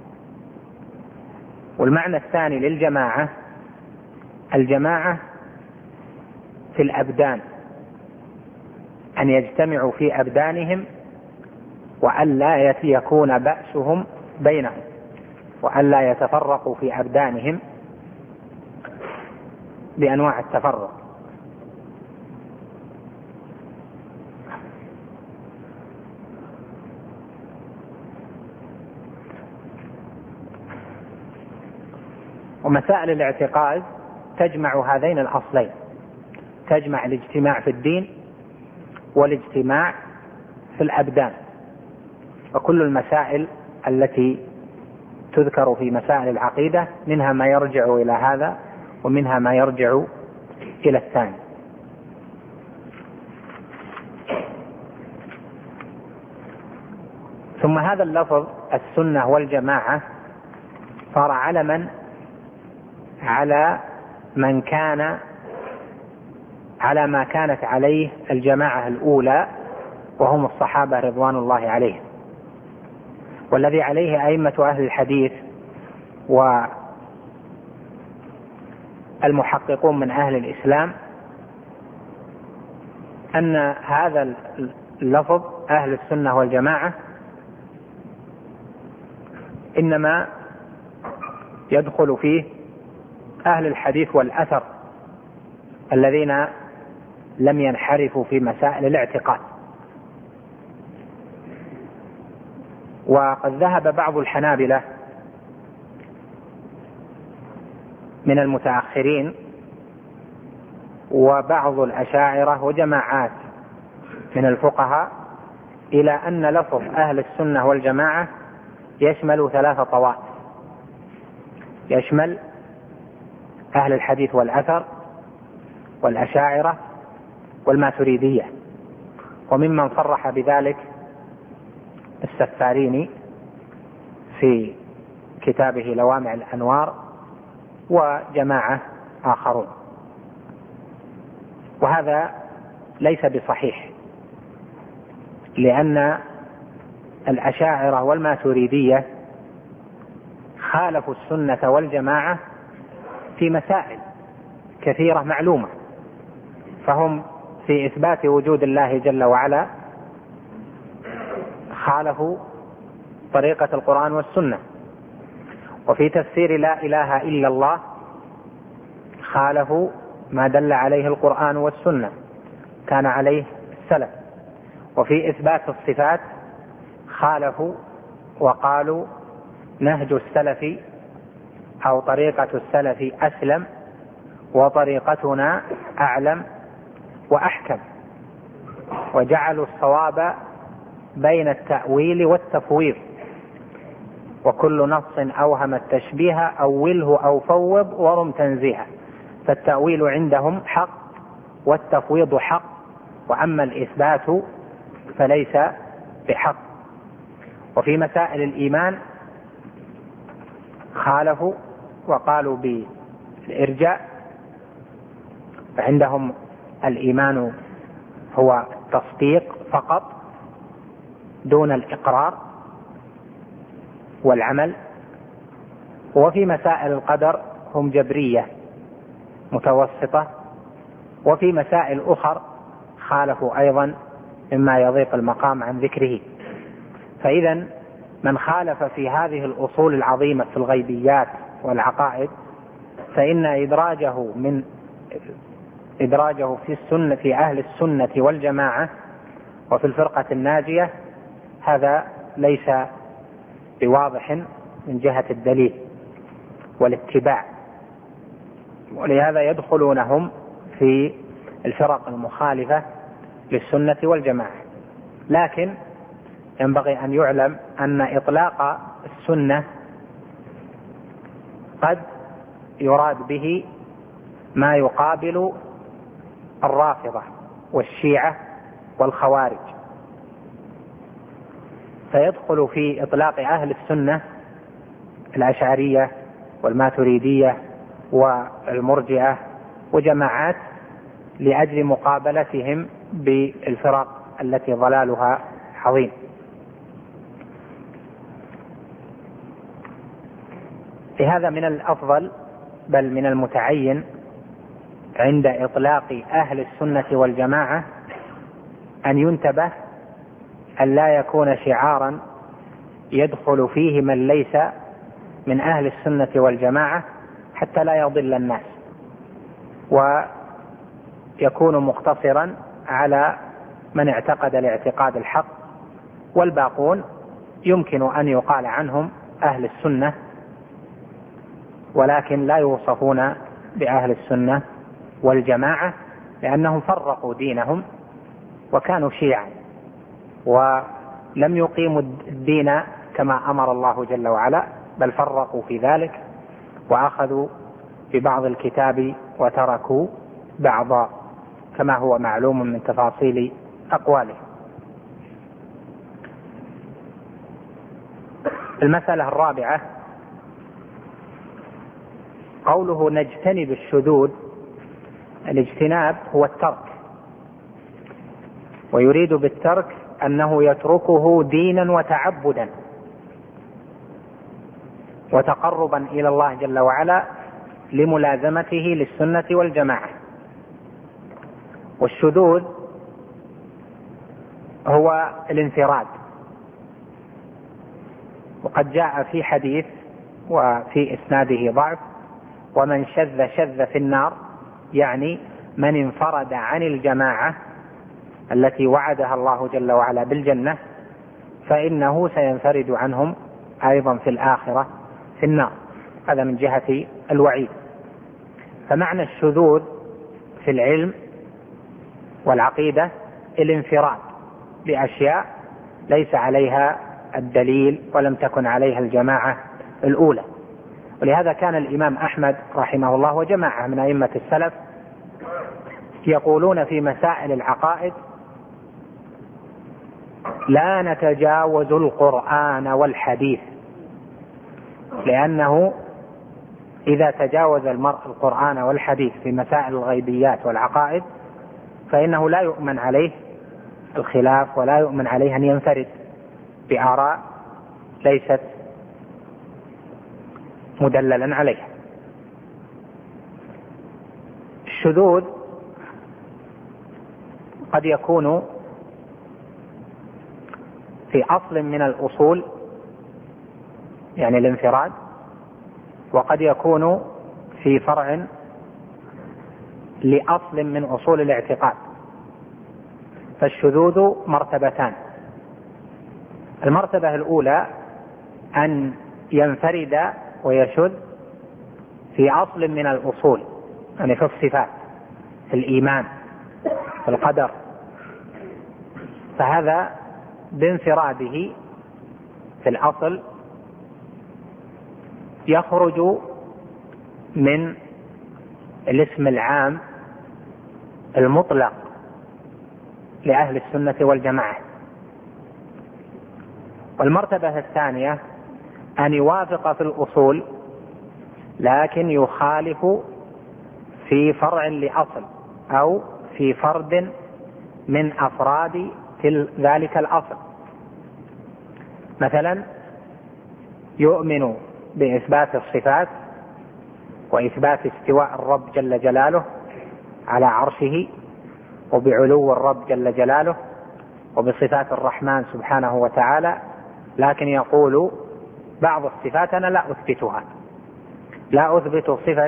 والمعنى الثاني للجماعة الجماعة في الأبدان، أن يجتمعوا في أبدانهم وألا يكون بأسهم بينهم، وألا يتفرقوا في أبدانهم بأنواع التفرق. ومسائل الاعتقاد تجمع هذين الأصلين، تجمع الاجتماع في الدين والاجتماع في الأبدان. وكل المسائل التي تذكر في مسائل العقيدة منها ما يرجع إلى هذا ومنها ما يرجع إلى الثاني. ثم هذا اللفظ السنة والجماعة صار علما على من كان على ما كانت عليه الجماعة الأولى، وهم الصحابة رضوان الله عليهم، والذي عليه أئمة أهل الحديث والمحققون من أهل الإسلام، أن هذا اللفظ أهل السنة والجماعة إنما يدخل فيه أهل الحديث والأثر الذين لم ينحرفوا في مسائل الاعتقاد. وقد ذهب بعض الحنابلة من المتأخرين وبعض الأشاعرة وجماعات من الفقهاء إلى أن لفظ أهل السنة والجماعة يشمل ثلاث طوائف: يشمل أهل الحديث والأثر والأشاعرة والماتريدية. وممن صرح بذلك السفاريني في كتابه لوامع الأنوار وجماعة آخرون. وهذا ليس بصحيح، لأن الأشاعرة والماتريدية خالفوا السنة والجماعة في مسائل كثيرة معلومة، فهم في إثبات وجود الله جل وعلا خالفوا طريقة القرآن والسنة، وفي تفسير لا إله إلا الله خالفوا ما دل عليه القرآن والسنة كان عليه السلف. وفي إثبات الصفات خالفوا وقالوا نهج السلف أو طريقة السلف أسلم وطريقتنا أعلم وأحكم، وجعلوا الصواب بين التأويل والتفويض، وكل نص أوهم التشبيه أوله أو فوض ورم تنزيها، فالتأويل عندهم حق والتفويض حق، وأما الإثبات فليس بحق. وفي مسائل الإيمان خالفوا وقالوا بالإرجاء، فعندهم الإيمان هو تصديق فقط دون الإقرار والعمل. وفي مسائل القدر هم جبرية متوسطة، وفي مسائل أخر خالفوا أيضا مما يضيق المقام عن ذكره. فإذا من خالف في هذه الأصول العظيمة في الغيبيات والعقائد فإن إدراجه من إدراجه في السنة في أهل السنة والجماعة وفي الفرقة الناجية هذا ليس بواضح من جهة الدليل والاتباع، ولهذا يدخلونهم في الفرق المخالفة للسنة والجماعة. لكن ينبغي أن يعلم أن إطلاق السنة قد يراد به ما يقابل الرافضة والشيعة والخوارج، فيدخل في إطلاق أهل السنة الأشعرية والماتريدية والمرجئة وجماعات لأجل مقابلتهم بالفرق التي ضلالها عظيم. لهذا من الأفضل بل من المتعين عند إطلاق أهل السنة والجماعة أن ينتبه أن لا يكون شعارا يدخل فيه من ليس من أهل السنة والجماعة حتى لا يضل الناس، ويكون مقتصرا على من اعتقد الاعتقاد الحق، والباقون يمكن أن يقال عنهم أهل السنة ولكن لا يوصفون بأهل السنة والجماعة، لأنهم فرقوا دينهم وكانوا شيعا ولم يقيموا الدين كما أمر الله جل وعلا، بل فرقوا في ذلك وأخذوا ببعض الكتاب وتركوا بعضا كما هو معلوم من تفاصيل أقواله. المسألة الرابعة قوله نجتنب الشذوذ. الاجتناب هو الترك، ويريد بالترك أنه يتركه دينا وتعبدا وتقربا إلى الله جل وعلا لملازمته للسنة والجماعة. والشذوذ هو الانفراد، وقد جاء في حديث وفي إسناده ضعف: ومن شذ شذ في النار، يعني من انفرد عن الجماعة التي وعدها الله جل وعلا بالجنة فإنه سينفرد عنهم أيضا في الآخرة في النار. هذا من جهة الوعيد. فمعنى الشذوذ في العلم والعقيدة الانفراد بأشياء ليس عليها الدليل ولم تكن عليها الجماعة الأولى. ولهذا كان الإمام أحمد رحمه الله وجماعة من أئمة السلف يقولون في مسائل العقائد: لا نتجاوز القرآن والحديث، لأنه إذا تجاوز المرء القرآن والحديث في مسائل الغيبيات والعقائد فإنه لا يؤمن عليه الخلاف ولا يؤمن عليه أن ينفرد بآراء ليست مدللا عليها. الشذوذ قد يكون في أصل من الأصول، يعني الانفراد، وقد يكون في فرع لأصل من أصول الاعتقاد. فالشذوذ مرتبتان: المرتبة الأولى أن ينفرد ويشذ في أصل من الأصول، يعني في الصفات، في الإيمان، في القدر، فهذا بانفراده في الأصل يخرج من الاسم العام المطلق لأهل السنة والجماعة. والمرتبة الثانية أن يوافق في الأصول لكن يخالف في فرع لأصل أو في فرد من أفراد ذلك الأصل. مثلا يؤمن بإثبات الصفات وإثبات استواء الرب جل جلاله على عرشه، وبعلو الرب جل جلاله، وبصفات الرحمن سبحانه وتعالى، لكن يقول بعض الصفات أنا لا أثبتها، لا أثبت صفة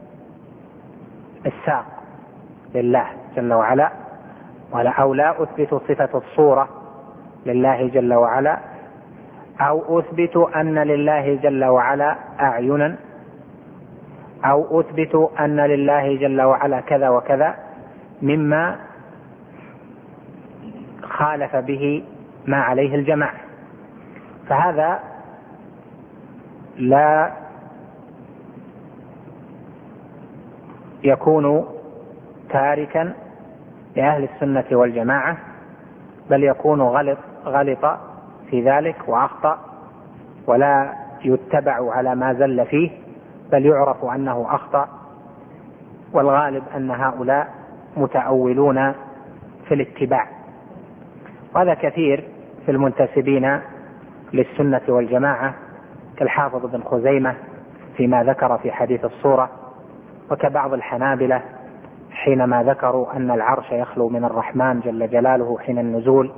الساق لله جل وعلا، أو لا أثبت صفة الصورة لله جل وعلا، أو أثبت أن لله جل وعلا أعينا، أو أثبت أن لله جل وعلا كذا وكذا مما خالف به ما عليه الجماعة. فهذا لا يكون تاركا لأهل السنة والجماعة، بل يكون غلط غلط في ذلك وأخطأ، ولا يتبع على ما زل فيه، بل يعرف أنه أخطأ. والغالب أن هؤلاء متأولون في الاتباع، وهذا كثير في المنتسبين للسنة والجماعة كالحافظ بن خزيمة فيما ذكر في حديث الصورة، وكبعض الحنابلة حينما ذكروا أن العرش يخلو من الرحمن جل جلاله حين النزول،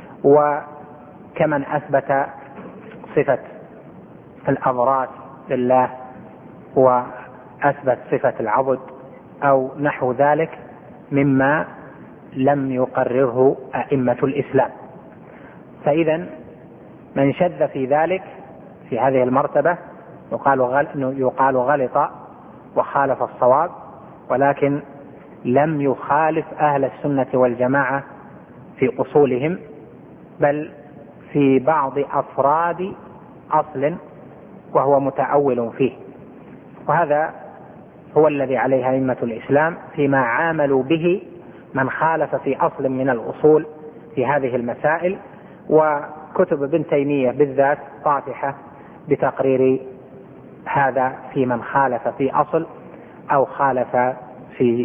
وكمن أثبت صفة الأضرار لله وأثبت صفة العبد أو نحو ذلك مما لم يقرره أئمة الإسلام. فإذا من شذ في ذلك في هذه المرتبة يقال غلط وخالف الصواب، ولكن لم يخالف أهل السنة والجماعة في أصولهم، بل في بعض أفراد أصل وهو متأول فيه. وهذا هو الذي عليه أئمة الإسلام فيما عاملوا به من خالف في أصل من الأصول في هذه المسائل. وكتب ابن تيمية بالذات طافحة بتقرير هذا في من خالف في أصل أو خالف في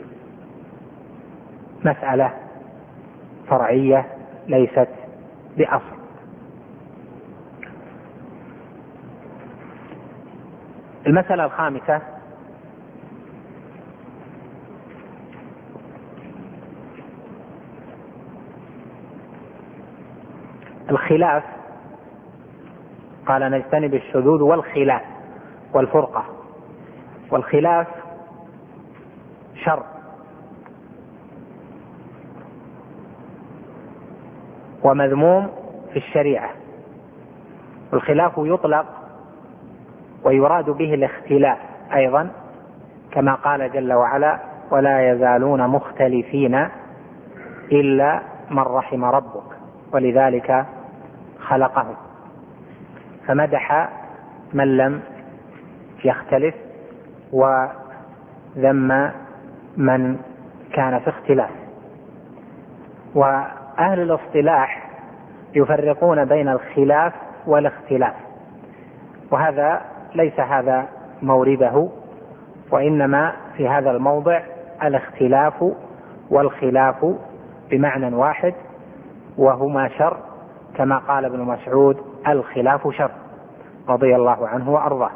مسألة فرعية ليست بأصل. المسألة الخامسة: الخلاف. قال نجتنب الشذوذ والخلاف والفرقة. والخلاف شر، ومذموم في الشريعة. الخلاف يطلق ويراد به الاختلاف أيضا، كما قال جل وعلا: ولا يزالون مختلفين إلا من رحم ربك ولذلك خلقهم. فمدح من لم يختلف وذم من كان في اختلاف. وأهل الاصطلاح يفرقون بين الخلاف والاختلاف، وهذا ليس هذا مورده، وإنما في هذا الموضع الاختلاف والخلاف بمعنى واحد، وهما شر، كما قال ابن مسعود: الخلاف شر، رضي الله عنه وأرضاه.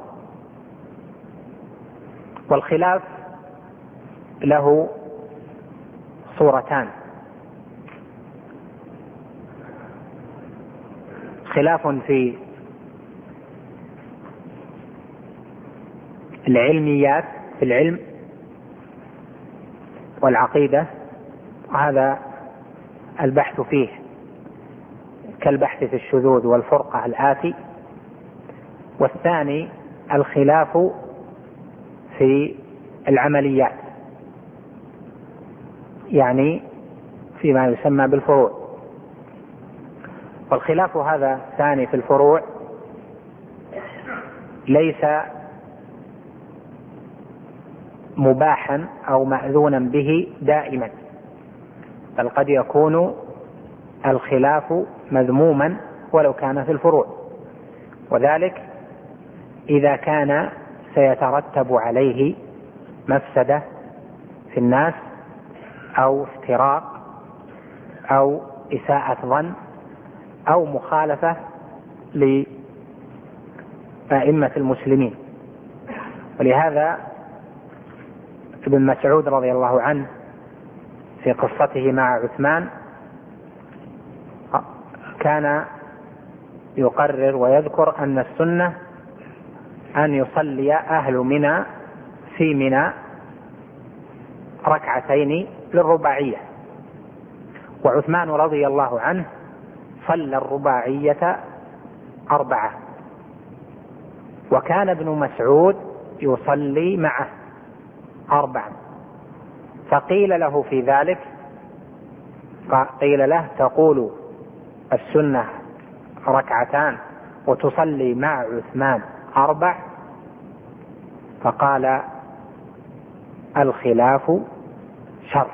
والخلاف له صورتان: خلاف في العلميات في العلم والعقيدة، هذا البحث فيه كالبحث في الشذوذ والفرقة الآتي. والثاني الخلاف في العمليات، يعني فيما يسمى بالفروع. والخلاف هذا الثاني في الفروع ليس مباحا أو مأذونا به دائما، بل قد يكون الخلاف مذموما ولو كان في الفروع، وذلك إذا كان سيترتب عليه مفسدة في الناس أو افتراق أو إساءة ظن أو مخالفة لأئمة المسلمين. ولهذا ابن مسعود رضي الله عنه في قصته مع عثمان كان يقرر ويذكر أن السنة أن يصلي أهل منى في منى ركعتين للرباعية، وعثمان رضي الله عنه صلى الرباعية أربعة، وكان ابن مسعود يصلي معه أربعا. فقيل له في ذلك، قيل له تقول السنة ركعتان وتصلي مع عثمان أربع؟ فقال الخلاف شر.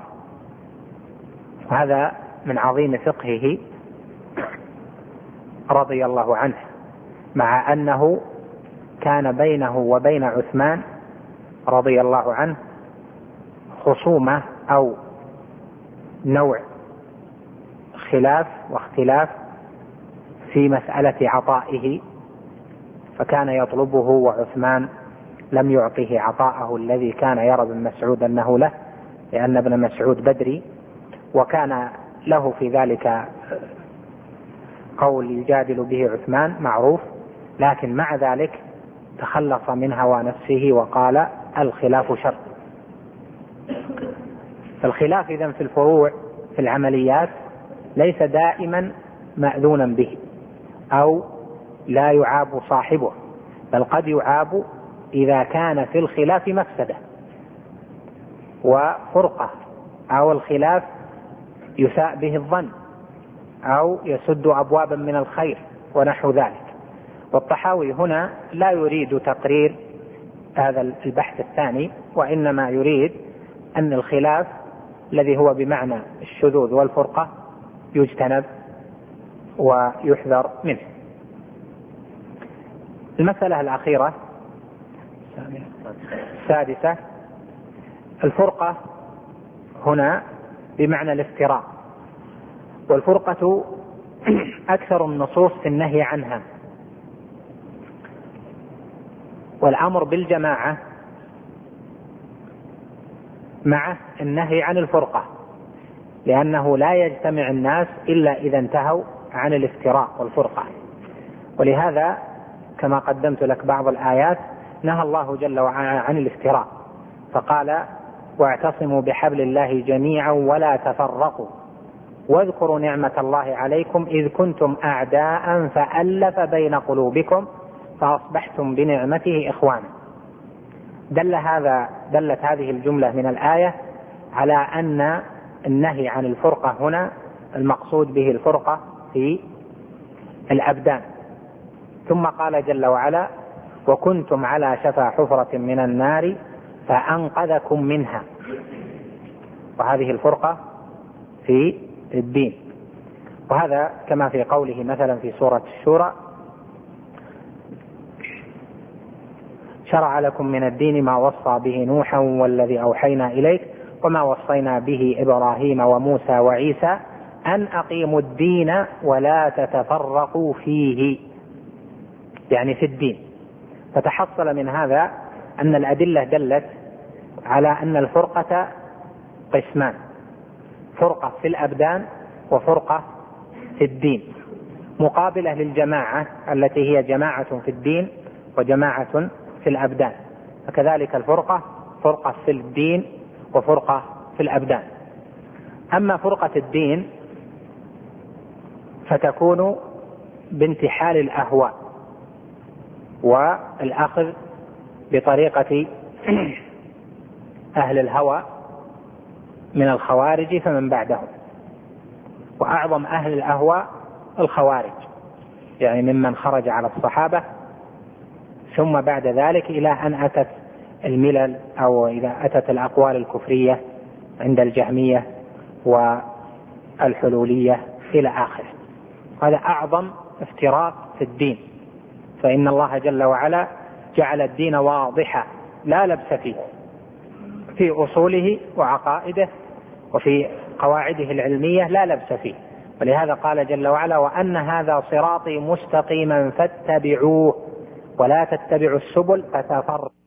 هذا من عظيم فقهه رضي الله عنه، مع أنه كان بينه وبين عثمان رضي الله عنه خصومة أو نوع خلاف واختلاف في مسألة عطائه، فكان يطلبه وعثمان لم يعطه عطاءه الذي كان يرى ابن مسعود أنه له، لأن ابن مسعود بدري، وكان له في ذلك قول يجادل به عثمان معروف، لكن مع ذلك تخلص من هوى نفسه وقال الخلاف شر. الخلاف إذن في الفروع في العمليات ليس دائما مأذونا به أو لا يعاب صاحبه، بل قد يعاب إذا كان في الخلاف مفسدة وفرقة، أو الخلاف يساء به الظن أو يسد أبوابا من الخير ونحو ذلك. والطحاوي هنا لا يريد تقرير هذا البحث الثاني، وإنما يريد أن الخلاف الذي هو بمعنى الشذوذ والفرقة يجتنب ويحذر منه. المسألة الأخيرة السادسة، الفرقة هنا بمعنى الافتراق، والفرقة أكثر النصوص في النهي عنها، والأمر بالجماعة مع النهي عن الفرقة، لأنه لا يجتمع الناس إلا إذا انتهوا عن الافتراق والفرقة. ولهذا كما قدمت لك بعض الآيات نهى الله جل وعلا عن الافتراق، فقال واعتصموا بحبل الله جميعا ولا تفرقوا واذكروا نعمة الله عليكم إذ كنتم أعداء فألف بين قلوبكم فأصبحتم بنعمته إخوانا. دل هذا دلت هذه الجملة من الآية على أن النهي عن الفرقة هنا المقصود به الفرقة في الأبدان. ثم قال جل وعلا وكنتم على شفا حفرة من النار فأنقذكم منها، وهذه الفرقة في الدين. وهذا كما في قوله مثلا في سورة الشورى شرع لكم من الدين ما وصى به نوحا والذي أوحينا إليك وما وصينا به إبراهيم وموسى وعيسى أن أقيموا الدين ولا تتفرقوا فيه، يعني في الدين. فتحصل من هذا أن الأدلة دلت على أن الفرقة قسمان، فرقة في الأبدان وفرقة في الدين، مقابلة للجماعة التي هي جماعة في الدين وجماعة في الأبدان. فكذلك الفرقة، فرقة في الدين وفرقة في الأبدان. أما فرقة الدين فتكون بانتحال الأهواء والأخذ بطريقة أهل الهوى من الخوارج فمن بعدهم، وأعظم أهل الأهواء الخوارج، يعني ممن خرج على الصحابة ثم بعد ذلك إلى أن أتت الملل أو إذا أتت الأقوال الكفرية عند الجهمية والحلولية إلى آخره. هذا أعظم افتراق في الدين، فإن الله جل وعلا جعل الدين واضحا لا لبس فيه في أصوله وعقائده وفي قواعده العلمية لا لبس فيه، ولهذا قال جل وعلا: وأن هذا صراطي مستقيما فاتبعوه ولا تتبعوا السبل فتفرق